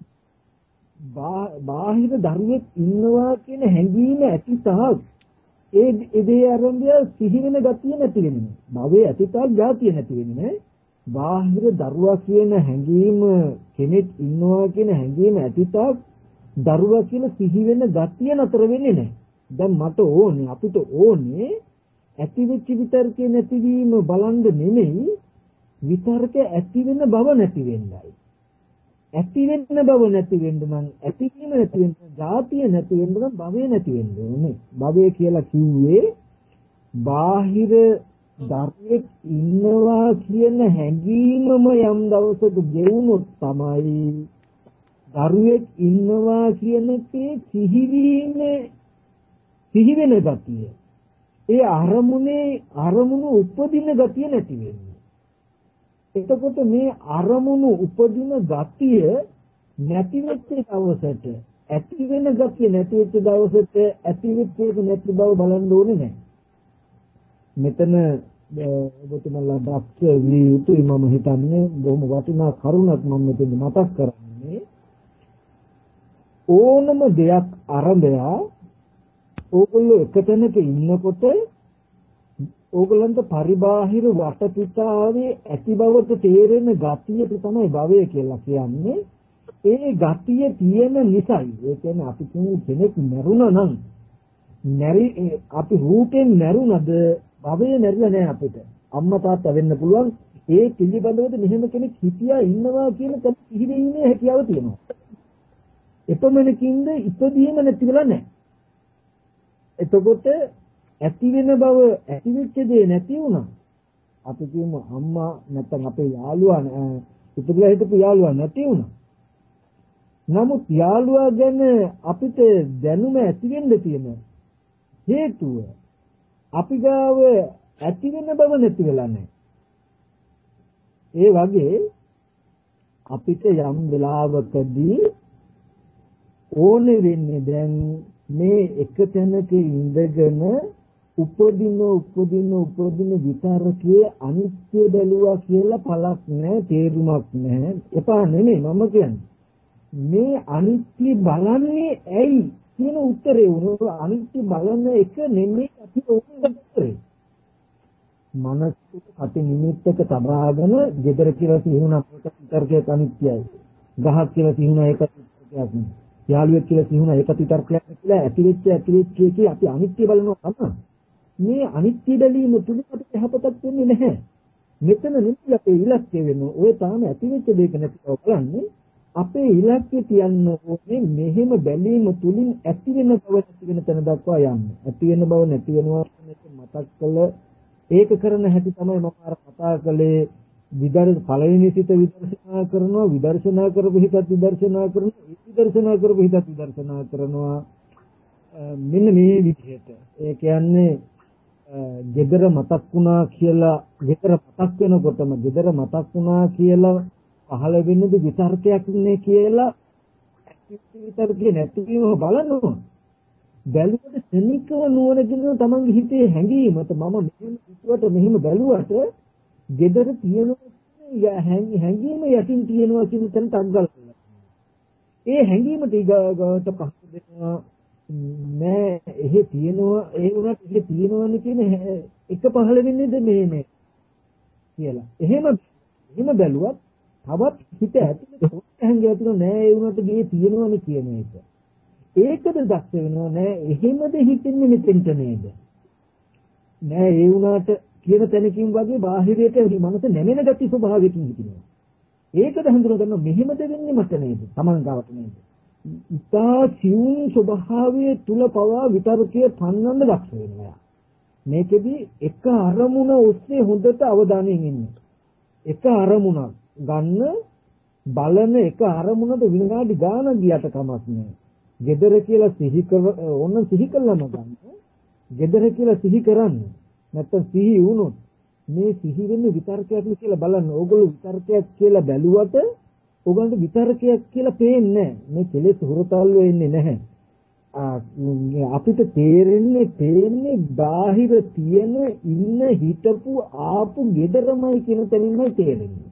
බාහිර දරුවෙක් ඉන්නවා කියන හැඟීම ඇති තාක් ඒ ඉදී ආරම්භය සිහි වෙන ගතිය නැති වෙන්නේ. භවයේ ඇති තාක් ගතිය නැති වෙන්නේ. බාහිර දරුවා කියන හැඟීම කෙනෙක් ඉන්නවා කියන හැඟීම ඇති තාක් දරුවා කියලා සිහි වෙන ගතිය නතර වෙන්නේ නැහැ. දැන් මට ඕනේ අපිට ඕනේ ඇති වෙච්ච විතරකේ නැතිවීම බලන්න නෙමෙයි විතරක ඇති වෙන බව නැති වෙන්නයි. ඇති වෙන බව නැති වෙන්න නම් ඇතිවීම නැති වෙන්න ධාතිය නැති වෙන්න නම් භවය නැති වෙන්න ඕනේ. භවය කියලා කිව්වේ බාහිර ධර්මයක් ඉන්නවා කියන හැඟීමම යම් දවසක ගෙවුනොත් තමයි ධර්මයක් ඉන්නවා කියන එකේ සිහිවීමේ සිහි වෙන ගතිය. ඒ අරමුණේ අරමුණු උපදින ගතිය නැති වෙන්නේ. එතකොට මේ අරමුණු උපදින ගතිය නැති වෙච්ච දවසට ඇති වෙන ගතිය නැති වෙච්ච දවසට ඇති වෙච්ච එක නැති බව බලන්න ඕනේ නැහැ. මෙතන ඔබතුමලා දක්ෂ විය යුතුයි මම හිතන්නේ බොහොම වටිනා කරුණක් මම මෙතන මතක් කරන්නේ ඕනම දෙයක් අරඹයා ඕගොල්ලෝ එක තැනක ඉන්නකොට ඕගොල්ලන්ට පරිබාහිර වටපිටාවේ ඇති බවට තේරෙන ගතියට තමයි භවය කියලා කියන්නේ. ඒ ගතිය තියෙන නිසායි. ඒ කියන්නේ අපි කෙනෙක් මරුණා නම් නැරි අපි රූපෙන් මරුණද භවය නැරිලා නෑ අපිට. අම්මා තාත්තා වෙන්න පුළුවන්. ඒ පිළිබඳවද මෙහෙම කෙනෙක් හිතියා ඉන්නවා කියන තැන පිළිදෙන්නේ හැකියාව තියෙනවා. එපමණකින්ද ඉපදීම නැති වෙලා නෑ. එතකොට ඇති වෙන බව ඇති වෙච්ච දේ නැති වුණා. අපි කියමු අම්මා නැත්නම් අපේ යාළුවා ඉපදලා හිටපු යාළුවා නැති වුණා. නමුත් යාළුවා ගැන අපිට දැනුම ඇති වෙන්න තියෙන හේතුව අපි ගාව ඇති වෙන බව නැති වෙලා නැහැ. ඒ වගේ අපිට යම් වෙලාවකදී ඕනේ වෙන්නේ දැන් මේ එක තැනක ඉඳගෙන උපදින උපදින උපදින විතරකයේ අනිත්‍ය බැලුවා කියලා පළක් නැහැ, තේරුමක් නැහැ. එපා නෙමෙයි මම කියන්නේ. මේ අනිත්‍ය බලන්නේ ඇයි කියන උත්තරේ උනෝ අනිත්‍ය බලන එක නෙමෙයි අපි ඕනේ උත්තරේ. මනස අති නිමිත්තක තබාගෙන gedara කියලා සිහුණා විතරකයේ අනිත්‍යයි. ගහක් කියලා සිහුණා ඒක විතරකයක් නෙමෙයි. යාළුවෙක් කියලා සිහුණා ඒක විතරකයක් කියලා ඇති වෙච්ච ඇති වෙච්ච එකේ අපි අනිත්‍ය බලනවා තමයි. මේ අනිත්‍ය බැලීම තුලින් අපිට යහපතක් වෙන්නේ නැහැ. මෙතන නෙමෙයි අපේ ඉලක්කය වෙන්නේ. ඔය තාම ඇති වෙච්ච දෙයක නැතිව බලන්නේ. අපේ ඉලක්කය තියන්න ඕනේ මෙහෙම බැලීම තුලින් ඇති වෙන බව නැති වෙන තැන දක්වා යන්න. ඇති වෙන බව නැති වෙනවා කියන එක මතක් කළ ඒක කරන හැටි තමයි මම අර කතා කළේ විදර්ශ පළවෙනි සිත විදර්ශනා කරනවා විදර්ශනා කරපු හිතත් විදර්ශනා කරනවා ඒ විදර්ශනා කරපු හිතත් විදර්ශනා කරනවා මෙන්න මේ විදිහට. ඒ කියන්නේ gedara මතක් වුණා කියලා gedara මතක් වෙනකොටම gedara මතක් වුණා කියලා පහළ වෙන්නේ විතර්කයක් නේ කියලා විතර්කේ නැතිවම බලනවා. බැලුවට සෙනිකව නුවණකින් තමන්ගේ හිතේ හැඟීමත මම මෙහෙම හිතුවට මෙහෙම බැලුවට gedara තියෙනවා හැඟීම යටින් තියෙනවා කියන තැනට අග්ගල කරනවා. ඒ හැඟීමට ඊගාවට පහස දෙනවා නෑ එහෙ තියෙනවා ඒ උනත් එහෙ තියෙනවනේ කියන එක පහළ වෙන්නේද මේ මේ කියලා. එහෙම එහෙම බැලුවත් තවත් හිත ඇතුලේ හැංගිලා තියෙනවා නෑ ඒ උනට ගේ තියෙනවනේ කියන එක. ඒකද දක්ෂ වෙනවා නෑ එහෙමද හිතෙන්නේ මෙතෙන්ට නේද? නෑ ඒ උනාට කියන තැනකින් වගේ බාහිරයට මනස නැමෙන ගති ස්වභාවයකින් හිටිනවා. ඒකද හඳුනා ගන්න මෙහෙමද වෙන්නේ මට නේද? Taman ගාවට නේද? ඉතා සිවුම් ස්වභාවයේ තුල පවා විතරකයේ පන්නන්න දක්ෂ වෙනවා. මේකෙදි එක අරමුණ ඔස්සේ හොඳට අවධානයෙන් ඉන්න. එක අරමුණක් ගන්න බලන එක අරමුණට විනාඩි ගාණක් ගියට කමක් නෑ. gedara කියලා සිහි කර ඕන සිහි කළාම ගන්න. gedara කියලා සිහි කරන්න. නැත්තම් සිහි වුණොත් මේ සිහි වෙන්නේ විතර්කයක් කියලා බලන්න. ඕගොල්ලෝ විතර්කයක් කියලා බැලුවට ඕගොල්ලන්ට විතර්කයක් කියලා පේන්නේ නැහැ. මේ කෙලෙස් හුරතල් වෙන්නේ නැහැ. අපිට තේරෙන්නේ තේරෙන්නේ බාහිර තියෙන ඉන්න හිටපු ආපු gederamai කියන තැනින්මයි තේරෙන්නේ.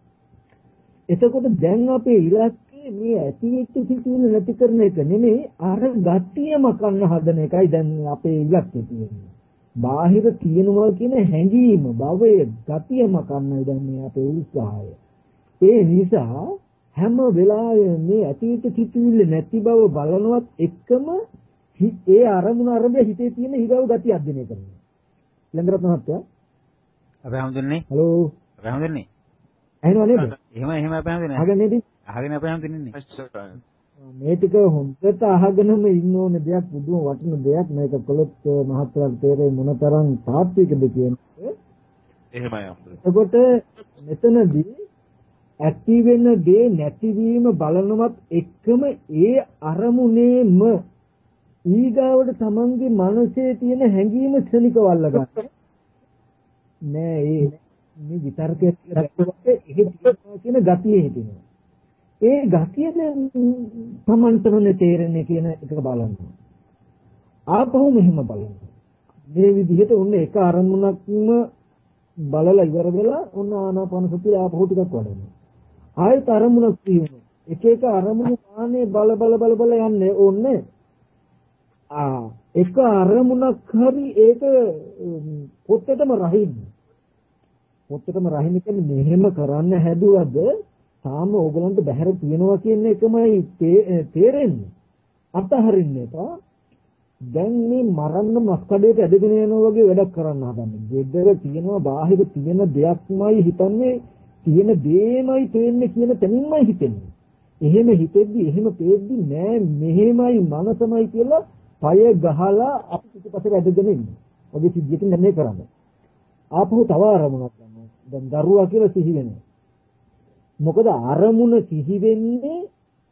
එතකොට දැන් අපේ ඉලක්කය මේ ඇති වෙච්ච සිතුවිලි නැති කරන එක නෙමෙයි අර ගතියම කන්න හදන එකයි දැන් අපේ ඉලක්කය තියෙන්නේ. බාහිර තියෙනවා කියන හැඟීම භවයේ ගතියම කන්නයි දැන් මේ අපේ උත්සාහය. ඒ නිසා හැම වෙලාවෙම මේ ඇතිවිත සිතුවිලි නැති බව බලනවත් එක්කම ඒ අරමුණ අරඹය හිතේ තියෙන ඊගව ගතිය අධ්‍යයනය කරනවා. ලංගරත් මහත්තයා අපි හම්දුන්නේ හලෝ අපි හම්දුන්නේ ඇහෙනව නේද? එහෙම එහෙම අපි හම්දුන්නේ අහගෙන නේද? අහගෙන අපි හම්දුන්නේ මේ ටික හොඳට අහගෙනම ඉන්න ඕන දෙයක් පුදුම වටින දෙයක් මේක කළොත් මහත්තයාට තේරෙයි මොනතරම් තාත්විකද කියන්නේ. එහෙමයි අම්බුල. එතකොට මෙතනදී ඇති වෙන දේ නැතිවීම බලනවත් එක්කම ඒ අරමුණේම ඊගාවට තමන්ගේ මනසේ තියෙන හැඟීම ක්ෂණිකව අල්ලගන්න. නෑ ඒ මේ විතර්කයේ කියන ගතිය හිතෙනවා. ඒ ගතිය තමන්ටම තේරෙන්නේ කියන එක බලන්න. ආපහු මෙහෙම බලන්න. මේ විදිහට ඔන්න එක අරමුණක්ම බලලා ඉවර වෙලා ඔන්න ආනාපාන සතිය ආපහු ටිකක් වඩනවා. ආයෙත් අරමුණක් තියෙනවා. එක එක අරමුණු මානේ බල බල බල බල යන්නේ ඕනේ. ආ එක අරමුණක් හරි ඒක පොත්තටම රහින්න. පොත්තටම රහින්න කියන්නේ මෙහෙම කරන්න හැදුවද තාම ඕගලන්ට බහැර තියනවා කියන එකමයි තේරෙන්නේ. අතහරින්න එපා. දැන් මේ මරන්න මස්කඩේට ඇදගෙන යනවා වගේ වැඩක් කරන්න හදන්නේ. ගෙදර තියෙනවා බාහිර තියෙන දෙයක්මයි හිතන්නේ තියෙන දේමයි තේන්නේ කියන තැනින්මයි හිතෙන්නේ. එහෙම හිතෙද්දි එහෙම පේද්දි නෑ මෙහෙමයි මනසමයි කියලා පය ගහලා අපි පිටපතට ඇදගෙන ඉන්නේ. ඔබේ සිද්ධියකින් නැමේ කරන්නේ. ආපහු තව අරමුණක් ගන්නවා. දැන් දරුවා කියලා සිහි වෙනවා. මොකද අරමුණ සිහි වෙන්නේ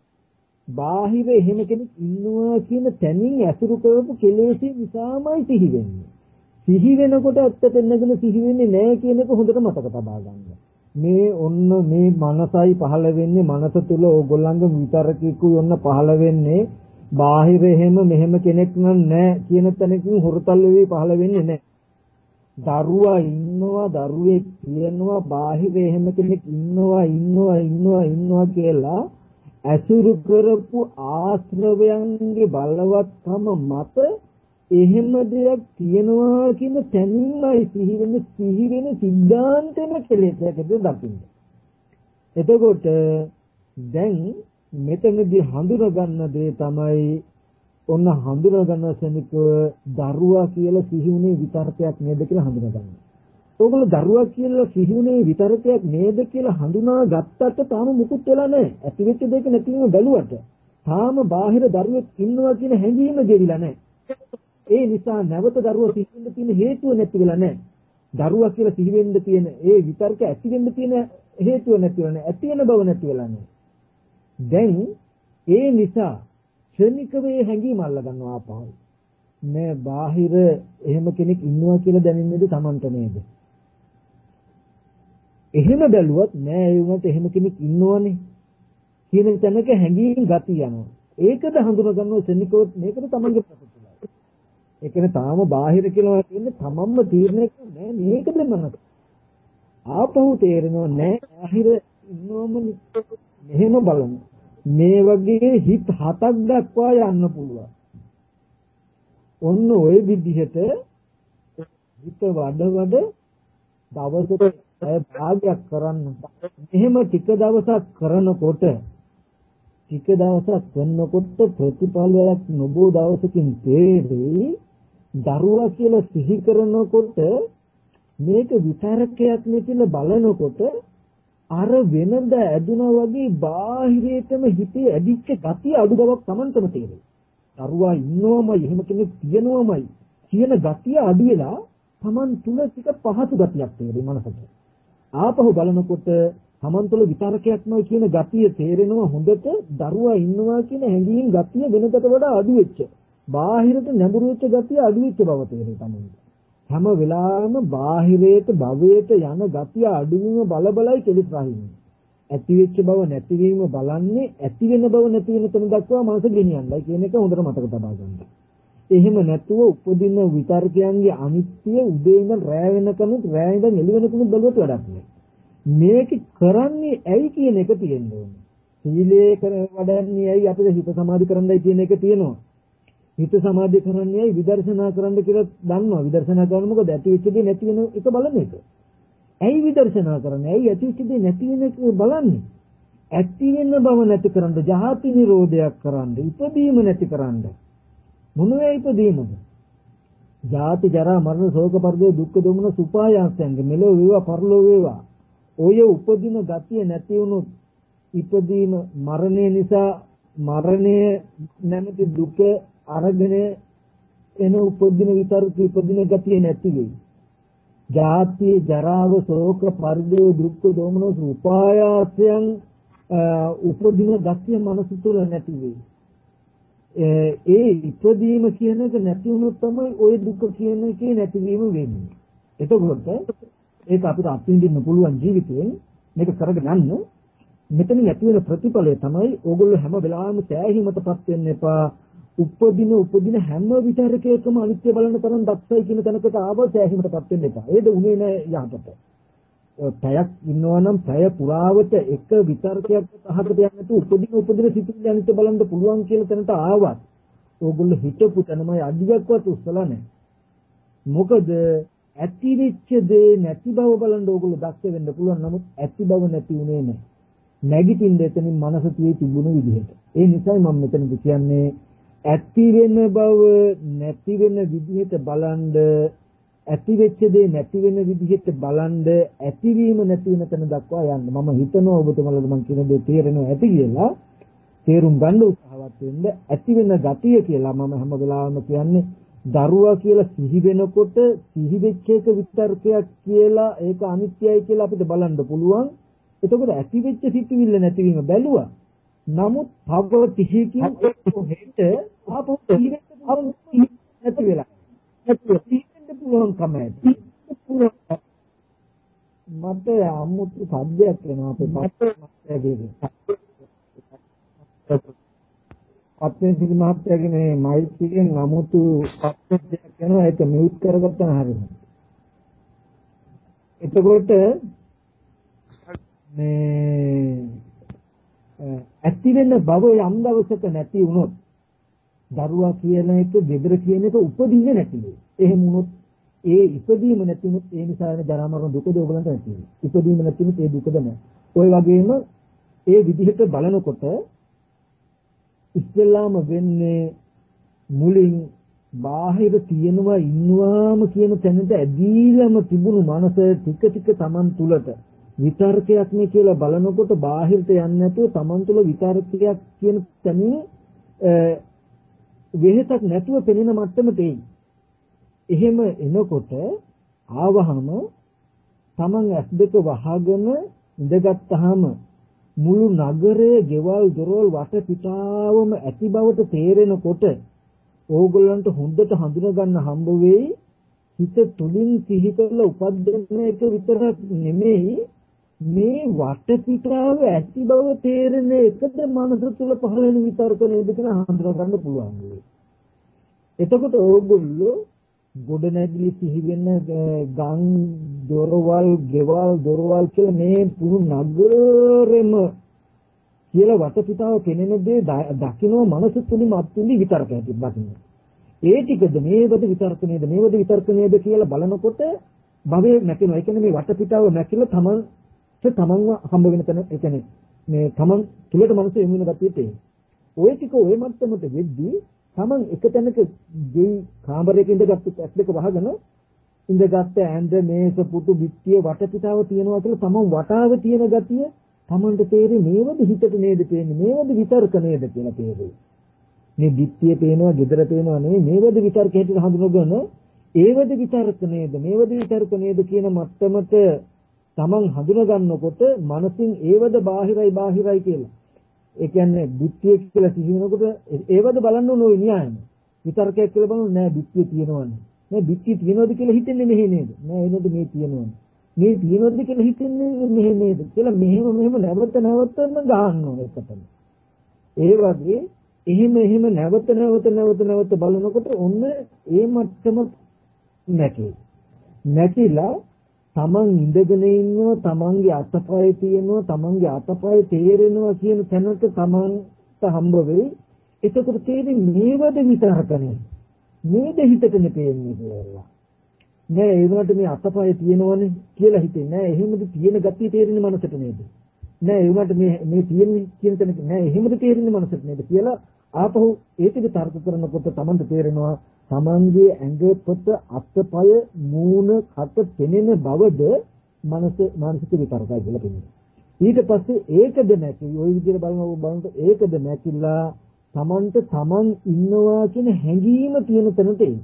බාහිර එහෙම කෙනෙක් ඉන්නවා කියන තැනින් ඇසුරු කරපු කෙලෙසි නිසාමයි සිහි වෙන්නේ. සිහි වෙනකොට ඇත්තට නැගෙන සිහි වෙන්නේ නැහැ කියන එක හොඳට මතක තබා ගන්න. මේ ඔන්න මේ මනසයි පහළ වෙන්නේ මනස තුල ඕගොල්ලන්ගේ විතරකීකුයි ඔන්න පහළ වෙන්නේ බාහිර එහෙම මෙහෙම කෙනෙක් නැහැ කියන තැනකින් හොරතල් වෙවි පහළ වෙන්නේ නැහැ. දරුවා ඉන්නවා දරුවෙක් කියනවා බාහිර එහෙම කෙනෙක් ඉන්නවා ඉන්නවා ඉන්නවා ඉන්නවා කියලා ඇසුරු කරපු ආශ්‍රවයන්ගේ බලවත්කම මත එහෙම දෙයක් තියෙනවා කියන තැනින්මයි සිහි වෙන සිහි වෙන සිද්ධාන්තෙම කෙලෙසකට දකින්න. එතකොට දැන් මෙතනදී හඳුනා ගන්න දේ තමයි ඔන්න හඳුනා ගන්න සෙනික දරුවා කියලා සිහිුනේ විතරකයක් නේද කියලා හඳුනා ගන්න. ඕගොල්ලෝ දරුවා කියලා සිහිුනේ විතරකයක් නේද කියලා හඳුනා ගත්තට තාම මුකුත් වෙලා නැහැ. ඇති වෙච්ච දෙයක නැතිවම බැලුවට තාම බාහිර දරුවෙක් ඉන්නවා කියන හැඟීම ගෙවිලා නැහැ. ඒ නිසා නැවත දරුවා සිහිෙන්න තියෙන හේතුව නැති වෙලා නැහැ. දරුවා කියලා සිහි වෙන්න තියෙන ඒ විතරක ඇති වෙන්න තියෙන හේතුව නැති වෙලා නැහැ. ඇති වෙන බව නැති වෙලා නැහැ. දැන් ඒ නිසා ක්ෂණිකව ඒ හැඟීම අල්ල ගන්නවා ආපහු. මේ බාහිර එහෙම කෙනෙක් ඉන්නවා කියලා දැනෙන්නේද Tamanට නේද? එහෙම බැලුවත් නෑ ඒ වුණත් එහෙම කෙනෙක් ඉන්නවනේ කියන තැනක හැඟීම් ගතිය යනවා. ඒකද හඳුනා ගන්නවා ක්ෂණිකව මේකද Tamanගේ ප්‍රතිඵලය. ඒ කියන්නේ තාම බාහිර කියලා කියන්නේ Tamanම තීරණය කරන්නේ මේකද මනස. ආපහු තේරෙනවා නෑ බාහිර ඉන්නවම මෙහෙම බලමු. මේ වගේ හිත හතක් දක්වා යන්න පුළුවන්. ඔන්න ඔය විදිහට හිත වඩ වඩ දවසට භාගයක් කරන්න. එහෙම ටික දවසක් කරනකොට ටික දවසක් කරනකොට ප්‍රතිඵලයක් නොබෝ දවසකින් තේරෙයි. දරුවා කියලා සිහි කරනකොට මේක විතරකයක් නේ කියලා බලනකොට අර වෙනද ඇදුනා වගේ බාහිරයටම හිතේ ඇදිච්ච ගතිය අඩු බවක් Tamanටම තේරෙයි. දරුවා ඉන්නවමයි එහෙම කෙනෙක් තියෙනවමයි කියන ගතිය අඩු වෙලා Taman තුල ටික පහසු ගතියක් තේරෙයි මනසට. ආපහු බලනකොට Taman තුල විතරකයක්මයි කියන ගතිය තේරෙනවා හොඳට. දරුවා ඉන්නවා කියන හැඟීම් ගතිය වෙනකට වඩා අඩු වෙච්ච. බාහිරට නැඹුරු වෙච්ච ගතිය අඩු වෙච්ච බව තේරෙයි Tamanට. හැම වෙලාවෙම බාහිරයට භවයට යන ගතිය අඩුවීම බල බලයි කෙලිස් රහින්නේ. ඇති වෙච්ච බව නැතිවීම බලන්නේ ඇති වෙන බව නැති වෙන තැන දක්වා මනස ගෙනියන්නයි කියන එක හොඳට මතක තබා ගන්න. එහෙම නැතුව උපදින විතර්කයන්ගේ අනිත්‍ය උදේ ඉඳන් රැ වෙනකන් රැ ඉඳන් එළි වෙනකන් බලුවට වැඩක් නෑ. මේක කරන්නේ ඇයි කියන එක තියෙන්න ඕනේ. සීලේ කර වඩන්නේ ඇයි අපිට හිත සමාධි කරන්නයි කියන එක තියෙනවා. හිත සමාධි කරන්නේ ඇයි විදර්ශනා කරන්න කියලා දන්නවා. විදර්ශනා කරන මොකද ඇති වෙච්ච දේ නැති වෙන එක බලන එක. ඇයි විදර්ශනා කරන්නේ? ඇයි ඇති වෙච්ච දේ නැති වෙන එක බලන්නේ? ඇති වෙන බව නැති කරන්න, ජාති නිරෝධයක් කරන්න, ඉපදීම නැති කරන්න. මොනවයි ඉපදීමද? ජාති ජරා මරණ ශෝක පරිදේ දුක්ඛ දොමන සුපායාසයන්ගේ මෙලෝ වේවා පරලෝ වේවා. ඔය උපදින ගතිය නැති වුණොත් ඉපදීම මරණය නිසා මරණය නැමැති දුක අරගෙන එන උපදින විතර්ක ඉපදින ගතිය නැති වෙයි. ජාති ජරාව ශෝක පරිදේ දුක්ඛ දෝමන උපායාසයන් උපදින ගතිය මනස තුල නැති වෙයි. ඒ ඉපදීම කියන එක නැති වුණොත් තමයි ওই දුක කියන එකේ නැතිවීම වෙන්නේ. එතකොට ඒක අපිට අත්විඳින්න පුළුවන් ජීවිතයෙන් මේක කරගෙන යන්න. මෙතන නැති වෙන ප්‍රතිඵලය තමයි ඕගොල්ලෝ හැම වෙලාවෙම සෑහීමටපත් වෙන්න එපා. උපදින උපදින හැම විතරකයකම අනිත්‍ය බලන තරම් දක්ෂයි කියන තැනකට ආවොත් ඇහිමටපත් වෙන්න එපා. ඒද උනේ නෑ යහපත. පැයක් ඉන්නවා නම් පැය පුරාවට එක විතරකයක් අහකට යන්නේ නැතුව උපදින උපදින සිතුවිලි අනිත්‍ය බලන්න පුළුවන් කියන තැනට ආවත් ඕගොල්ලෝ හිතපු තැනමයි අඩියක්වත් උස්සලා නැහැ. මොකද ඇති වෙච්ච දේ නැති බව බලන්න ඕගොල්ලෝ දක්ෂ වෙන්න පුළුවන්. නමුත් ඇති බව නැති උනේ නැහැ. නැගිටින්න එතනින් මනස තියේ තිබුණු විදිහට. ඒ නිසායි මම මෙතනදි කියන්නේ ඇති වෙන බව නැති වෙන විදිහට බලන්න, ඇති වෙච්ච දේ නැති වෙන විදිහට බලන්න, ඇතිවීම නැති වෙන තැන දක්වා යන්න. මම හිතනවා ඔබතුමාලට මම කියන දේ තේරෙනවා ඇති කියලා. තේරුම් ගන්න උත්සාහවත් වෙන්න. ඇති වෙන ගතිය කියලා මම හැම වෙලාවෙම කියන්නේ දරුවා කියලා සිහි වෙනකොට සිහි වෙච්ච එක විතර්කයක් කියලා ඒක අනිත්‍යයි කියලා අපිට බලන්න පුළුවන්. එතකොට ඇති වෙච්ච සිතුවිල්ල නැතිවීම බැලුවා. නමුත් භව තිහකින් හෙට ආපහු ඉලෙන්න පුළුවන් නැති වෙලා. නැති වෙන්න පුළුවන් කමයි. මට අමුතු සද්දයක් එනවා අපේ මහත්තයාගේ. අපේ සිල් මහත්තයාගේ මේ මයික් එකෙන් අමුතු සද්දයක් එනවා ඒක මියුට් කරගත්තා හරියට. එතකොට මේ ඇති වෙන බව යම් දවසක නැති වුණොත් දරුවා කියන එක දෙදර කියන එක උපදින්නේ නැති වෙයි. එහෙම වුණොත් ඒ ඉපදීම නැති වුණොත් ඒ නිසා වෙන ජරා මරණ දුකද ඔයගලන්ට නැති වෙයි. ඉපදීම නැති වුණොත් ඒ දුකද නැහැ. ওই වගේම ඒ විදිහට බලනකොට ඉස්සෙල්ලාම වෙන්නේ මුලින් බාහිර තියෙනවා ඉන්නවාම කියන තැනට ඇදීලම තිබුණු මනස ටික ටික Taman තුලට විතර්කයක් නේ කියලා බලනකොට බාහිරට යන්නේ නැතුව Taman තුල විතර්කයක් කියන තැනින් වෙහෙසක් නැතුව පෙනෙන මට්ටමට එයි. එහෙම එනකොට ආවහම Taman ඇස් දෙක වහගෙන ඉඳගත්තාම මුළු නගරයේ ගෙවල් දොරවල් වටපිටාවම ඇති බවට තේරෙනකොට ඕගොල්ලන්ට හොඳට හඳුනා ගන්න හම්බ වෙයි හිත තුලින් සිහි කරලා උපදින එක විතරක් නෙමෙයි මේ වටපිටාව ඇති බව තේරෙන එකද මනස තුල පහළ වෙන විතර්ක නේද කියලා හඳුනා ගන්න පුළුවන්. එතකොට ඕගොල්ලෝ ගොඩ නැගිලි සිහි වෙන ගම් දොරවල් ගෙවල් දොරවල් කියලා මේ පුරු නගරෙම කියලා වටපිටාව පෙනෙන දේ දකින්න මනස තුලින් අත්විඳි විතර්කයක් දකින්න. ඒ ටිකද මේවද විතර්ක නේද මේවද විතර්ක නේද කියලා බලනකොට භවයේ නැතිනවා. ඒ කියන්නේ මේ වටපිටාව නැතිලා තමන් තමන්ව හම්බ වෙන තැන ඒ කියන්නේ මේ තමන් තුලට මනස යොමු වෙන ගතිය තියෙනවා. ওই ටික ওই මට්ටමට වෙද්දී තමන් එක තැනක දෙයි කාමරයක ඉඳගත්තු ඇස් දෙක වහගෙන ඉඳගත්ත ඇඳ මේස පුටු බිත්තිය වටපිටාව තියෙනවා කියලා තමන් වටාව තියෙන ගතිය තමන්ට තේරෙන්නේ මේවද හිතට නේද පේන්නේ මේවද විතර්ක නේද කියලා තේරෙයි. මේ බිත්තිය පේනවා gedara පේනවා නෙවෙයි මේවද විතර්ක හැටියට හඳුනගෙන ඒවද විතර්ක නේද මේවද විතර්ක නේද කියන මට්ටමට තමන් හඳුනා ගන්නකොට මනසින් ඒවද බාහිරයි බාහිරයි කියලා. ඒ කියන්නේ බිත්තිය කියලා සිහි වෙනකොට ඒවද බලන්න ඕන ඔය න්‍යායම. විතර්කයක් කියලා බලන්න නෑ බිත්තිය තියෙනවනේ. නෑ බිත්තිය තියෙනවද කියලා හිතෙන්නේ මෙහෙ නේද? නෑ එනොද මේ තියෙනවනේ. මේ තියෙනවද කියලා හිතෙන්නේ මෙහෙ නේද? කියලා මෙහෙම මෙහෙම නැවත නැවතම ගන්න ඕන එකටම. ඒ වගේ එහෙම එහෙම නැවත නැවත නැවත නැවත බලනකොට ඔන්න ඒ මට්ටම නැකේ. නැතිලා තමන් ඉඳගෙන ඉන්නවා තමන්ගේ අතපය තියෙනවා තමන්ගේ අතපය තේරෙනවා කියන තැනට තමන්ට හම්බ වෙයි. එතකොට තේරෙන්නේ මේවද විතරකනේ. මේද හිතටනේ පේන්නේ කියලා. නෑ ඒ වුණාට මේ අතපය තියෙනවනේ කියලා හිතෙන්නේ නෑ. එහෙමද තියෙන ගතිය තේරෙන්නේ මනසට නේද? නෑ ඒ වුණාට මේ මේ තියෙන්නේ කියන තැනක නෑ එහෙමද තේරෙන්නේ මනසට නේද කියලා ආපහු ඒකද තර්ක කරනකොට තමන්ට තේරෙනවා තමන්ගේ ඇඟ පොත අත්පය මූණ කට පෙනෙන බවද මනස මානසික විතරකයි කියලා පෙනෙනවා. ඊට පස්සේ ඒකද නැති ওই විදිහට බලනවා බලනකොට ඒකද නැතිලා තමන්ට තමන් ඉන්නවා කියන හැඟීම තියෙන තැනට එයි.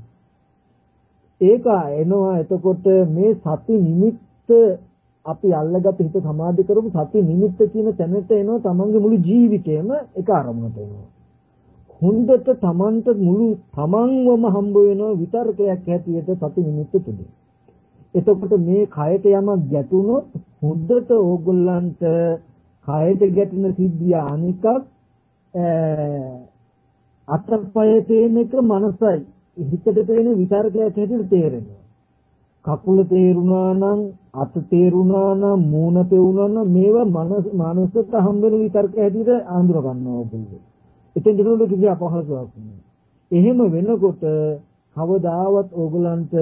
ඒක එනවා එතකොට මේ සති නිමිත්ත අපි අල්ලගත්ත හිත සමාධි කරපු සති නිමිත්ත කියන තැනට එනවා තමන්ගේ මුළු ජීවිතේම එක අරමුණට එනවා. හොඳට තමන්ට මුළු තමන්වම හම්බ වෙනවා විතර්කයක් හැටියට සති නිමිත්ත තුනේ. එතකොට මේ කයට යමක් ගැටුනොත් හොඳට ඕගොල්ලන්ට කයට ගැටෙන සිද්ධිය අනිකක් අතපය තේන එක මනසයි. හිතට තේන විතරකයක් හැටියට තේරෙනවා. කකුල තේරුණා නම් අත තේරුණා නම් මූණ තේරුණා නම් මේවා මනස මානසික හම්බෙන විතරක හැටියට අඳුර ගන්නවා ඔයගොල්ලෝ. එතෙන් දෙනකොට කිසි අපහසුතාවක් නෑ. එහෙම වෙනකොට කවදාවත් ඕගලන්ට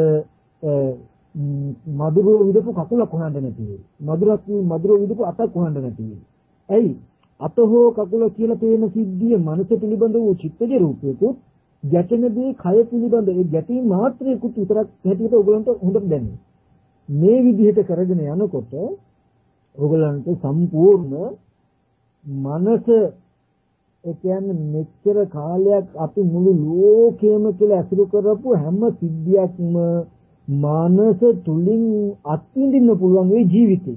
මధుරව විදපු කකුලක් හොයන්න නැති වෙයි. මధుරක් මధుරව විදපු අතක් හොයන්න නැති වෙයි. ඇයි? අත හෝ කකුල කියලා පේන සිද්ධිය මනස පිළිබඳ වූ චිත්තජ රූපයකුත් ගැටෙනදී කය පිළිබඳ ඒ ගැටීම් මාත්‍රයකුත් විතරක් හැටියට ඕගලන්ට හොඳට දැනෙනවා. මේ විදිහට කරගෙන යනකොට ඕගලන්ට සම්පූර්ණ මනස ඒ කියන්නේ මෙච්චර කාලයක් අපි මුළු ලෝකෙම කියලා අසුරු කරපු හැම සිද්ධියක්ම මානස තුලින් අත්විඳින්න පුළුවන් මේ ජීවිතේ.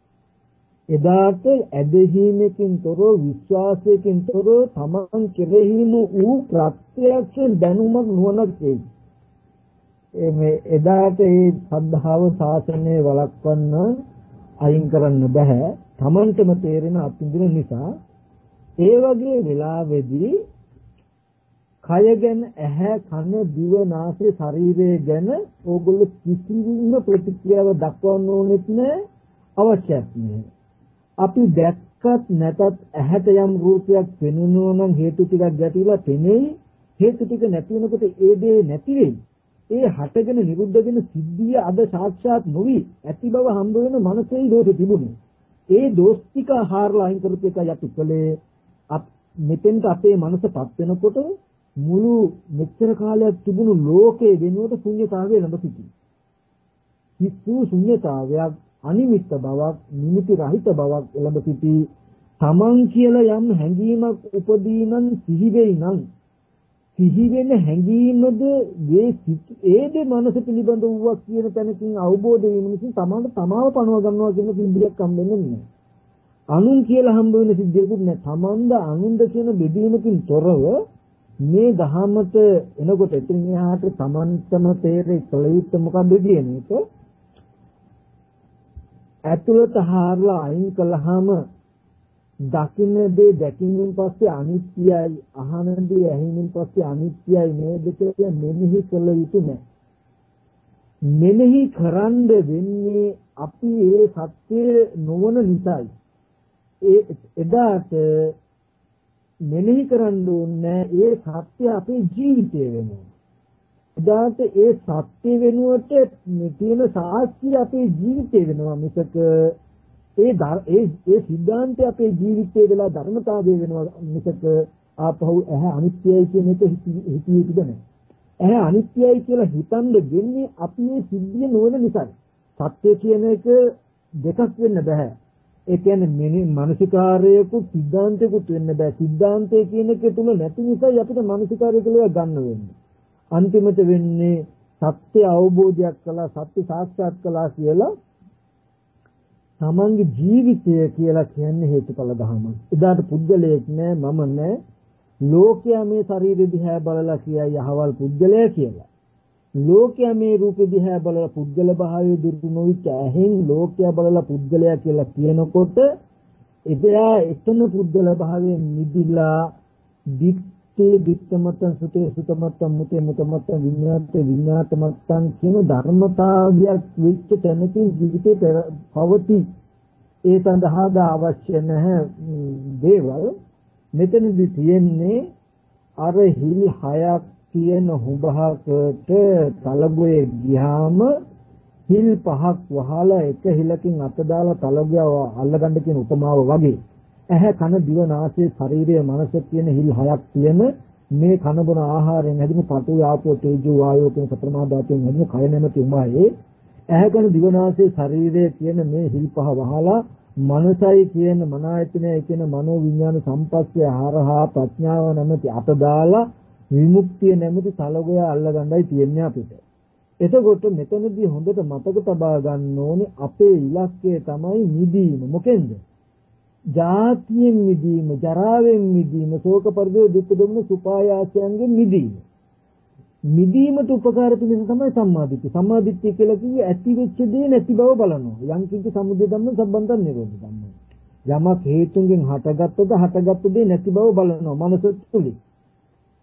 එදාට ඇදහිීමකින් තොරව විශ්වාසයකින් තොරව තමන් කෙරෙහිම වූ ප්‍රත්‍යක්ෂ දැනුමක් නුවණක් එයි. මේ එදාට මේ සද්ධාව ශාසනය වළක්වන්න අයින් කරන්න බෑ. තමන්ටම තේරෙන අත්විඳින නිසා ඒ වගේ වෙලාවෙදී කය ගැන ඇහැ කන දිව නාසය ශරීරය ගැන ඕගොල්ලෝ කිසිම ප්‍රතික්‍රියාවක් දක්වන්න ඕනෙත් නෑ අවශ්‍යත් නෑ. අපි දැක්කත් නැතත් ඇහැට යම් රූපයක් පෙනෙනවා නම් හේතු ටිකක් ගැටිලා පෙනෙයි. හේතු ටික නැති වෙනකොට ඒ දේ නැති වෙයි. ඒ හටගෙන නිරුද්ධ වෙන සිද්ධිය අද සාක්ෂාත් නොවි ඇති බව හම්බ වෙන මනසේ දෝෂ තිබුණේ. ඒ දෝෂ ටික හාරලා අයින් කරපු එකයි අපි කළේ. මෙතෙන්ට අපේ මනසපත් වෙනකොට මුළු මෙච්චර කාලයක් තිබුණු ලෝකයේ වෙනුවට ශුන්‍යතාවය ළඟ සිටි. කිසි ශුන්‍යතාවයක් අනිමිත්ත බවක් නිමිති රහිත බවක් ළඟ සිටි. තමන් කියලා යම් හැඟීමක් උපදීනන් සිහි වෙයි නම් සිහි වෙන හැඟීමද මේ ඒද මනස පිළිබඳ වූවක් කියන තැනකින් අවබෝධ වීම නිසා තමන්ට තමාව පණව ගන්නවා කියන සිද්ධියක් හම්බෙන්නේ නැහැ. අනුන් කියලා හම්බ වෙන සිද්ධියකුත් නෑ. තමන්ද අනුන්ද කියන බෙදීමකින් තොරව මේ ධහමට එනකොට එතන එහාට තමන්ටම තේරෙයි කලියුත් මොකක්ද කියන එක ඇතුළත හාරලා අයින් කළාම දකින්න දේ දැකීමෙන් පස්සේ අනිත්‍යයි, අහන දේ ඇහිීමෙන් පස්සේ අනිත්‍යයි නේද කියලා මෙනෙහි කළ යුතු නෑ. මෙනෙහි කරන්න වෙන්නේ අපි ඒ සත්‍ය නොවන නිසායි. ඒ එදාට මෙනෙහි කරන්න ඕනේ ඒ සත්‍ය අපේ ජීවිතය වෙනවා. එදාට ඒ සත්‍ය වෙනුවට තියෙන සාක්ෂිය අපේ ජීවිතය වෙනවා මිසක ඒ ඒ ඒ සිද්ධාන්තය අපේ ජීවිතයේ වෙලා ධර්මතාවය වෙනවා මිසක ආපහු ඇහැ අනිත්‍යයි කියන එක හිතිය යුතුද නැහැ. ඇහැ අනිත්‍යයි කියලා හිතන්න දෙන්නේ අපි මේ සිද්ධිය නොවන නිසායි. සත්‍ය කියන එක දෙකක් වෙන්න බෑ. ඒ කියන්නේ මානසිකාරයකුත් සිද්ධාන්තයකුත් වෙන්න බෑ. සිද්ධාන්තය කියන එක තුල නැති නිසා අපිට මානසිකාරය කියලා ගන්න වෙන්නේ. අන්තිමට වෙන්නේ සත්‍ය අවබෝධයක් කළා, සත්‍ය සාක්ෂාත් කළා කියලා තමන්ගේ ජීවිතය කියලා කියන්නේ හේතුඵල ධර්මයක්. එදාට පුද්ගලයෙක් නෑ, මම නෑ. ලෝකයා මේ ශරීරය දිහා බලලා කියයි අහවල් පුද්ගලයා කියලා. ලෝකයා මේ රූපෙ දිහා බලලා පුද්ගල භාවයේ දුරු නොවිච්ච ඇහෙන් ලෝකයා බලලා පුද්ගලයා කියලා කියනකොට එදා එතන පුද්ගල භාවයෙන් මිදිලා දිත්තේ දිත්තමතං සුතේ සුතමතං මුතේ මුතමතං විඤ්ඤාතේ විඤ්ඤාතමතං කියන ධර්මතාවයක් විච්ච තැනකින් ජීවිතේ පවති. ඒ සඳහා අවශ්‍ය නැහැ දේවල්. මෙතනදී තියෙන්නේ අර හිල් හයක් කියන හුඹහකට තලගොයේ ගියාම හිල් පහක් වහලා එක හිලකින් අත දාලා තලගොයව අල්ලගන්න කියන උපමාව වගේ. ඇහැ කන දිව නාසය ශරීරය මනස කියන හිල් හයක් තියෙන මේ කන බොන ආහාරයෙන් හැදෙන පඨවි ආපෝ තේජෝ වායෝ කියන සතර මහා ධාතුන් හැදෙන කය නැමැති උමායේ ඇහැ කන දිව නාසය ශරීරය කියන මේ හිල් පහ වහලා මනසයි කියන මන ආයතනය කියන මනෝ විඥාන සම්පස්සේ ආහාරහා ප්‍රඥාව නැමැති අත දාලා විමුක්තිය නැමැති තලගොය අල්ලගන්නයි තියන්නේ අපිට. එතකොට මෙතනදී හොඳට මතක තබා ගන්න ඕනේ අපේ ඉලක්කය තමයි මිදීම. මොකෙන්ද? ජාතියෙන් මිදීම, ජරාවෙන් මිදීම, ශෝක පරිදේ දුක් දුම්න සුපායාසයන්ගෙන් මිදීම. මිදීමට උපකාර පිණිස තමයි සම්මාදිට්ඨිය. සම්මාදිට්ඨිය කියලා කිව්වේ ඇති වෙච්ච දේ නැති බව බලනවා. යම් කිසි සමුදය ධම්ම සම්බන්ධන් නිරෝධ ධම්ම. යමක් හේතුන්ගෙන් හටගත්තද හටගත්ත දේ නැති බව බලනවා මනස තුලින්.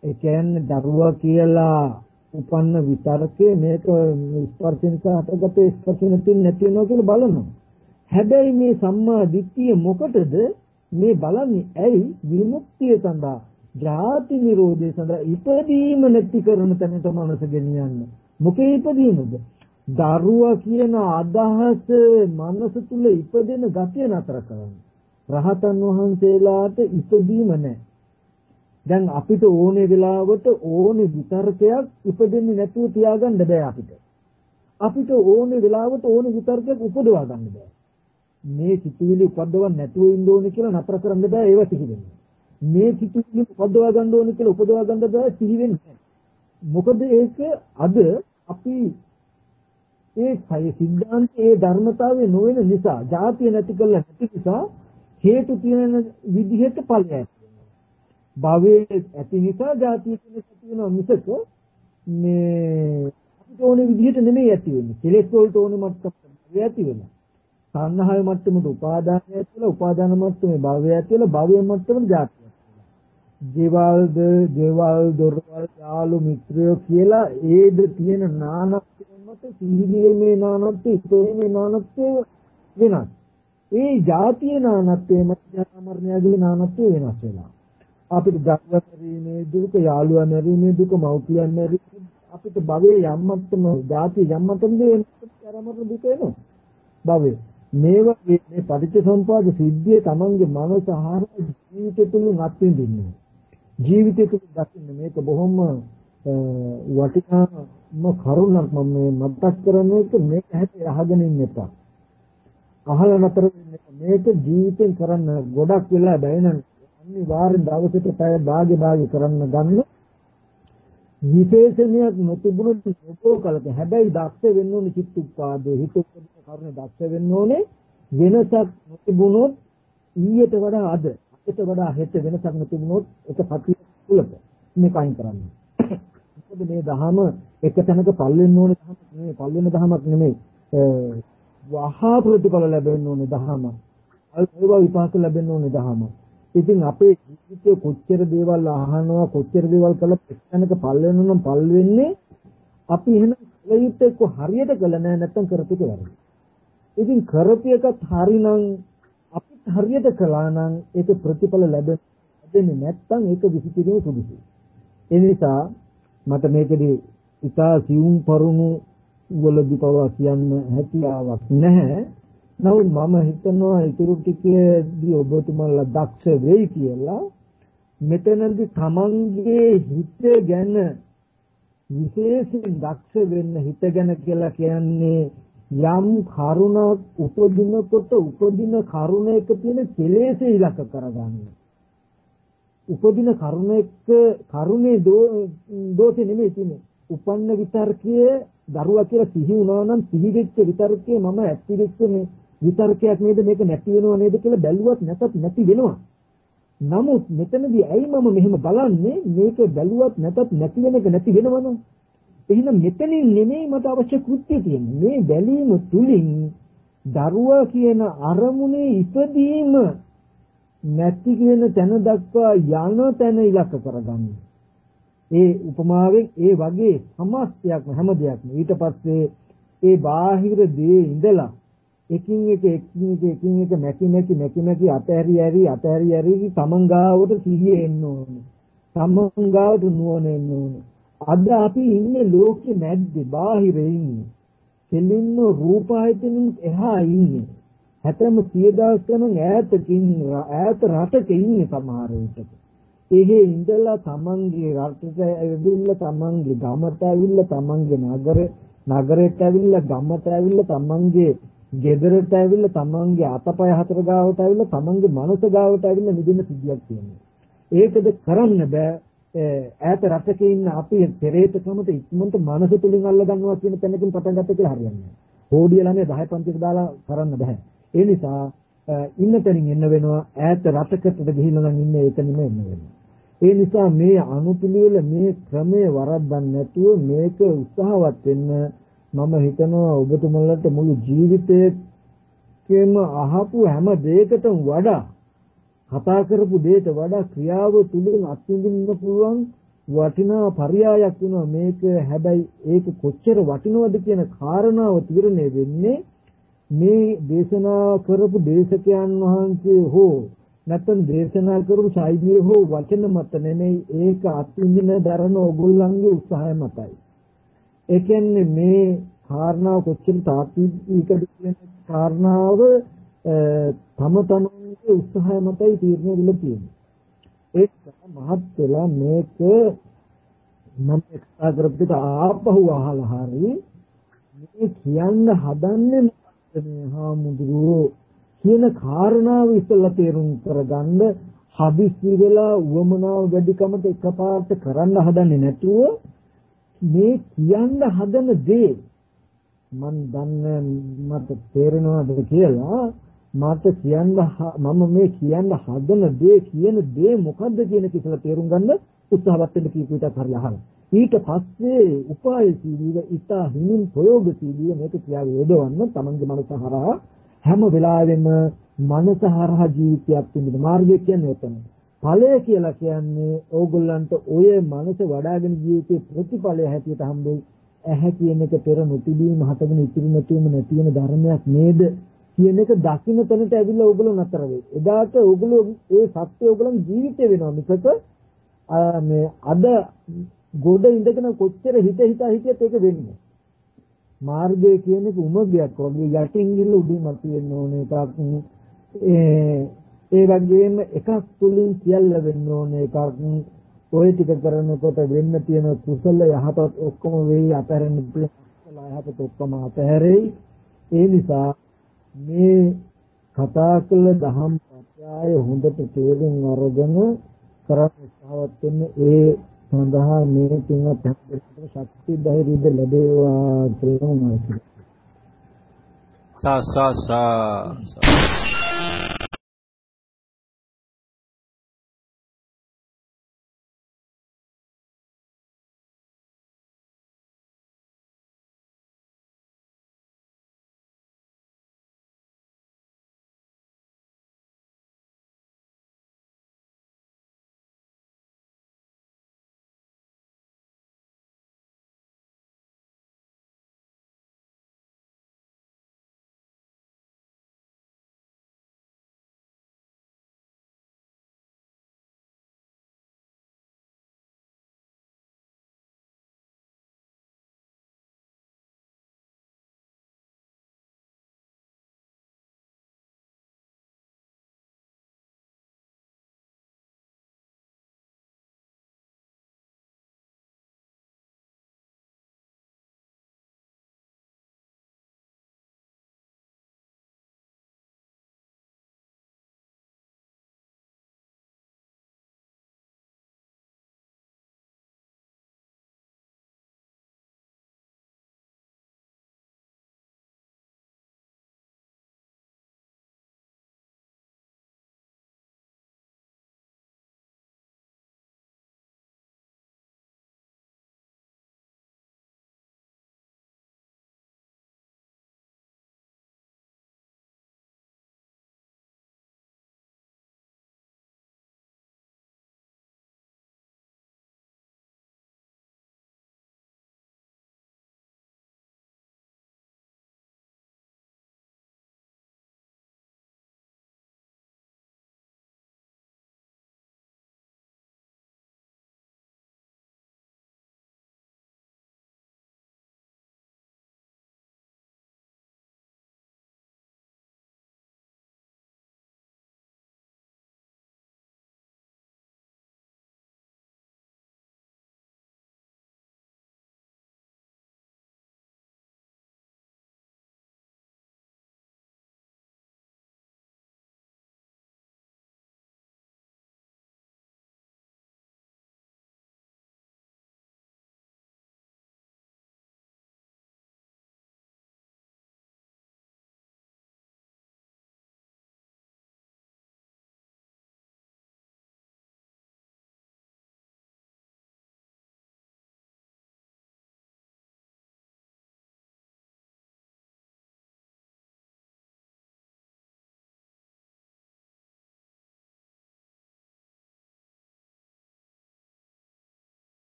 ඒ කියන්නේ දරුවා කියලා උපන්න විතරකේ මේක ස්පර්ශ නිසා හටගත්තේ ස්පර්ශ නැති නැති වෙනවා කියලා බලනවා. හැබැයි මේ සම්මා දිට්ඨිය මොකටද මේ බලන්නේ? ඇයි? විමුක්තිය සඳහා, ජාති නිරෝධය සඳහා, ඉපදීම නැති කරන තැනට මනස ගෙනියන්න. මොකේ ඉපදීමද? දරුවා කියන අදහස මනස තුල ඉපදෙන ගතිය නතර කරන්න. රහතන් වහන්සේලාට ඉපදීම නැහැ. දැන් අපිට ඕනේ වෙලාවට ඕනේ විතර්කයක් ඉපදෙන්නේ නැතුව තියාගන්න බෑ අපිට. අපිට ඕනේ වෙලාවට ඕනේ විතර්කයක් උපදවා ගන්න බෑ. මේ සිතුවිලි උපදවන්න නැතුව ඉන්න ඕනේ කියලා නතර කරන්න බෑ, ඒව සිහි වෙන්නේ. මේ සිතුවිලි උපදවා ගන්න ඕනේ කියලා උපදවා ගන්න බෑ, සිහි වෙන්නේ. මොකද ඒක අද අපි ඒ සය සිද්ධාන්තයේ ධර්මතාවය නොවන නිසා, ජාතිය නැති කළ නැති නිසා හේතු තියෙන විදිහට ඵලයක්. භවයේ ඇති නිසා ජාතිය කෙනෙක් ඇති වෙනවා මිසක මේ අපිට ඕනේ විදිහට නෙමෙයි ඇති වෙන්නේ. කෙලෙස් වලට ඕනේ මට්ටමට ඇති වෙනවා. සංහාය මට්ටමට උපාදානය ඇතිලා, උපාදාන මට්ටමේ භවය ඇතිලා, භවයේ මට්ටමට ජාතිය ඇතිලා. ජීවල්ද, දේවල්, දොරවල්, යාළු මිත්‍රයෝ කියලා ඒද තියෙන නානත්වයට සීලීමේ නානත්වය, ඉපදීමේ නානත්වය වෙනස්. ඒ ජාතිය නානත්වයේ මරණයගේ නානත්වය වෙනස් වෙනවා. අපිට දරුවා මැරීමේ දුක, යාළුවා මැරීමේ දුක, මව්පියන් මැරීමේ අපිට භවයේ යම්මත්තම ජාති යම්මත්තම දෙන්නතරමර දුක එනවා. භවයේ මේවා මේ පටිච්චසමුප්පාද සිද්ධිය තමන්ගේ මනස ආහාර ජීවිතය තුළින් අත්විඳින්නේ. ජීවිතය තුළ දකින්න මේක බොහොම වටිනාම කරුණක්. මම මේ මතක් කරන්නේ එක මේක හැටි අහගෙන ඉන්න එපා. අහලා නතර වෙන්න එපා. මේක ජීවිතෙන් කරන්න ගොඩක් වෙලා බැහැ. අනිවාර්යෙන් දවසට පැය භාගෙ භාගෙ කරන්න ගන්න. විශේෂණයක් නොතිබුණොත් මොකෝ කලක. හැබැයි දක්ෂ වෙන්න ඕනේ චිත්ත උපාදේ, හිත උපදින කරුණ දක්ෂ වෙන්න ඕනේ. වෙනසක් නොතිබුණොත් ඊට වඩා අද, අදට වඩා හෙට වෙනසක් නොතිබුණොත් ඒක සතිය තුලක මේක අයින් කරන්න. මොකද මේ දහම එක තැනක පල් වෙන්න ඕනේ දහමක් නෙමෙයි, පල් වෙන දහමක් නෙමෙයි. වහා ප්‍රතිඵල ලැබෙන්න ඕනේ දහම. අල්පව විපාක ලැබෙන්න ඕනේ දහම. ඉතින් අපේ ජීවිතේ කොච්චර දේවල් අහනවා, කොච්චර දේවල් කළා එක්තැනක පල් වෙනවා නම් පල් වෙන්නේ අපි එහෙනම් කලියට එක්ක හරියට කළ නැහැ, නැත්තම් කරපු එක වැරදි. ඉතින් කරපු එකත් හරිනම් අපිත් හරියට කළා නම් ඒක ප්‍රතිඵල ලැබෙන්නේ නැත්තම් ඒක විසිතිරීමේ සුදුසුයි. ඒ නිසා මට මේකදී ඉතා සියුම් පරුණු වලදී පවා කියන්න හැකියාවක් නැහැ. නමුත් මම හිතනවා ඊටු ටිකේදී ඔබතුමාලා දක්ෂ වෙයි කියලා. මෙතනදී තමන්ගේ හිත ගැන විශේෂයෙන් දක්ෂ වෙන්න, හිත ගැන කියලා කියන්නේ යම් කරුණක් උපදිනකොට උපදින කරුණයක තියෙන කෙලෙස් ඉලක්ක කරගන්න. උපදින කරුණයක කරුණේ දෝෂෙ නෙමෙයි තියෙන්නේ. උපන්න විතර්කයේ දරුවා කියලා සිහි වුණා නම් සිහි වෙච්ච විතර්කයේ මම ඇති වෙච්ච මේ විතර්කයක් නේද මේක නැති වෙනව නේද කියලා බැලුවත් නැතත් නැති වෙනවා. නමුත් මෙතනදී ඇයි මම මෙහෙම බලන්නේ? මේක බැලුවත් නැතත් නැති වෙන එක නැති වෙනවනේ. එහෙනම් මෙතනින් නෙමෙයි මට අවශ්‍ය කෘත්‍ය තියෙන්නේ. මේ බැලීම තුලින් දරුවා කියන අරමුණේ ඉපදීම නැති වෙන තැන දක්වා යන තැන ඉලක්ක කරගන්න. ඒ උපමාවෙන් ඒ වගේ සමස්තයක් හැම දෙයක්ම ඊට පස්සේ ඒ බාහිර දේ ඉඳලා එකින් එක එකින් එක එකින් එක නැති නැති නැති නැති අතහැරි ඇරි අතහැරි ඇරි තමන්ගාවට සිහිය එන්න ඕනේ. තමන්ගාවට නුවණ එන්න ඕනේ. අද අපි ඉන්නේ ලෝකෙ නැද්දේ බාහිරේ ඉන්නේ. කෙලින්ම රූප ආයතනෙන් එහා ඉන්නේ. හැතැම්ම සිය දහස් ගණන් ඈතකින් ඈත රටක ඉන්නේ සමහර විටක. එහෙ ඉඳලා තමන්ගේ රටට ඇවිල්ලා තමන්ගේ ගමට ඇවිල්ලා තමන්ගේ නගරේ නගරයට ඇවිල්ලා ගමට ඇවිල්ලා තමන්ගේ ගෙදරට ඇවිල්ලා තමන්ගේ අතපය හතර ගාවට ඇවිල්ලා තමන්ගේ මනස ගාවට ඇවිල්ලා නිදින සිද්ධියක් තියෙනවා. ඒකද කරන්න බෑ. ඈත රටක ඉන්න අපි පෙරේතකමට ඉක්මනට මනස තුලින් අල්ල ගන්නවා කියන තැනකින් පටන් ගත්ත කියලා හරියන්නේ නැහැ. හෝඩිය ළමයි දහ පන්තික දාලා කරන්න බෑ. ඒ නිසා ඉන්න තැනින් එන්න වෙනවා. ඈත රටකට ගිහිල්ලා නම් ඉන්නේ ඒක නෙමෙයි එන්න වෙනවා. ඒ නිසා මේ අනුපිළිවෙල මේ ක්‍රමයේ වරද්දන්න නැතුව මේක උත්සාහවත් වෙන්න මම හිතනවා ඔබතුමලට මුළු ජීවිතේකෙම අහපු හැම දෙයකටම වඩා කතා කරපු දෙයට වඩා ක්‍රියාව තුළින් අත්විඳින්න පුළුවන් වටිනා පරයයක් වෙනවා මේක. හැබැයි ඒක කොච්චර වටිනවද කියන කාරණාව තීරණය වෙන්නේ මේ දේශනා කරපු දේශකයන් වහන්සේ හෝ නැත්නම් දේශනා කරපු ශෛලිය හෝ වචන මත නෙමෙයි. ඒක අත්විඳින දරන ඕගොල්ලන්ගේ උත්සාහය මතයි. ඒ කියන්නේ මේ කාරණාව කොච්චර තාත්විකද කියන කාරණාව තම තමන්ගේ උත්සාහය මතයි තීරණය වෙලා තියෙන්නේ. ඒක මහත් වෙලා මේක මම එක්ස්ට්‍රා කරපිට ආපහු අහලා හරි මේ කියන්න හදන්නේ මොකක්ද මේ හාමුදුරුවෝ කියන කාරණාව ඉස්සෙල්ලා තේරුම් කරගන්න හදිස්සි වෙලා උවමනාව වැඩිකමට එකපාරට කරන්න හදන්නේ නැතුව මේ කියන්න හදන දේ මන් දන්නේ මට තේරෙනවද කියලා මට කියන්න මම මේ කියන්න හදන දේ කියන දේ මොකද්ද කියන එක ඉස්සෙල්ලා තේරුම් ගන්න උත්සාහවත් වෙන්න කීප විටක් හරි අහන්න. ඊට පස්සේ උපායශීලීව ඉතා හිමින් ප්‍රයෝගශීලීව මේක කියා යොදවන්න තමන්ගේ මනස හරහා හැම වෙලාවෙම මනස හරහා ජීවිතයක් විඳින මාර්ගය කියන්නේ එතන. ඵලය කියලා කියන්නේ ඕගොල්ලන්ට ඔය මනස වඩාගෙන ජීවිතේ ප්‍රතිඵලය හැටියට හම්බෙයි. ඇහැ කියන එක පෙර නොතිබීම හටගෙන ඉතිරි නැතිවම නැති වෙන ධර්මයක් නේද කියන එක දකින්න තැනට ඇවිල්ලා ඕගොල්ලෝ නතර වෙයි. එදාට ඕගොල්ලෝ ඒ සත්‍ය ඕගොල්ලන් ජීවිතේ වෙනවා මිසක මේ අද ගොඩ ඉඳගෙන කොච්චර හිත හිතා හිටියත් ඒක වෙන්නේ. මාර්ගය කියන එක උමගයක් වගේ යටින් ගිහලා උඩින් මතුවෙන්න ඕන එකක්. ඒ ඒ වගේම එකක් තුලින් සියල්ල වෙන්න ඕන එකක්. ඔය ටික කරනකොට වෙන්න තියෙන කුසල යහපත් ඔක්කොම වෙයි අතහැරෙන්න කුසල යහපත් ඔක්කොම අතහැරෙයි. ඒ නිසා මේ කතා කළ දහම් පත්‍යය හොඳට තේරුම් අරගෙන කරත් උත්සාහවත් වෙන්න ඒ සඳහා මේ තුනත් හැදෙන්න ශක්තිය ධෛර්යය ලැබේවා කියලා මම හිතනවා. සා සා සා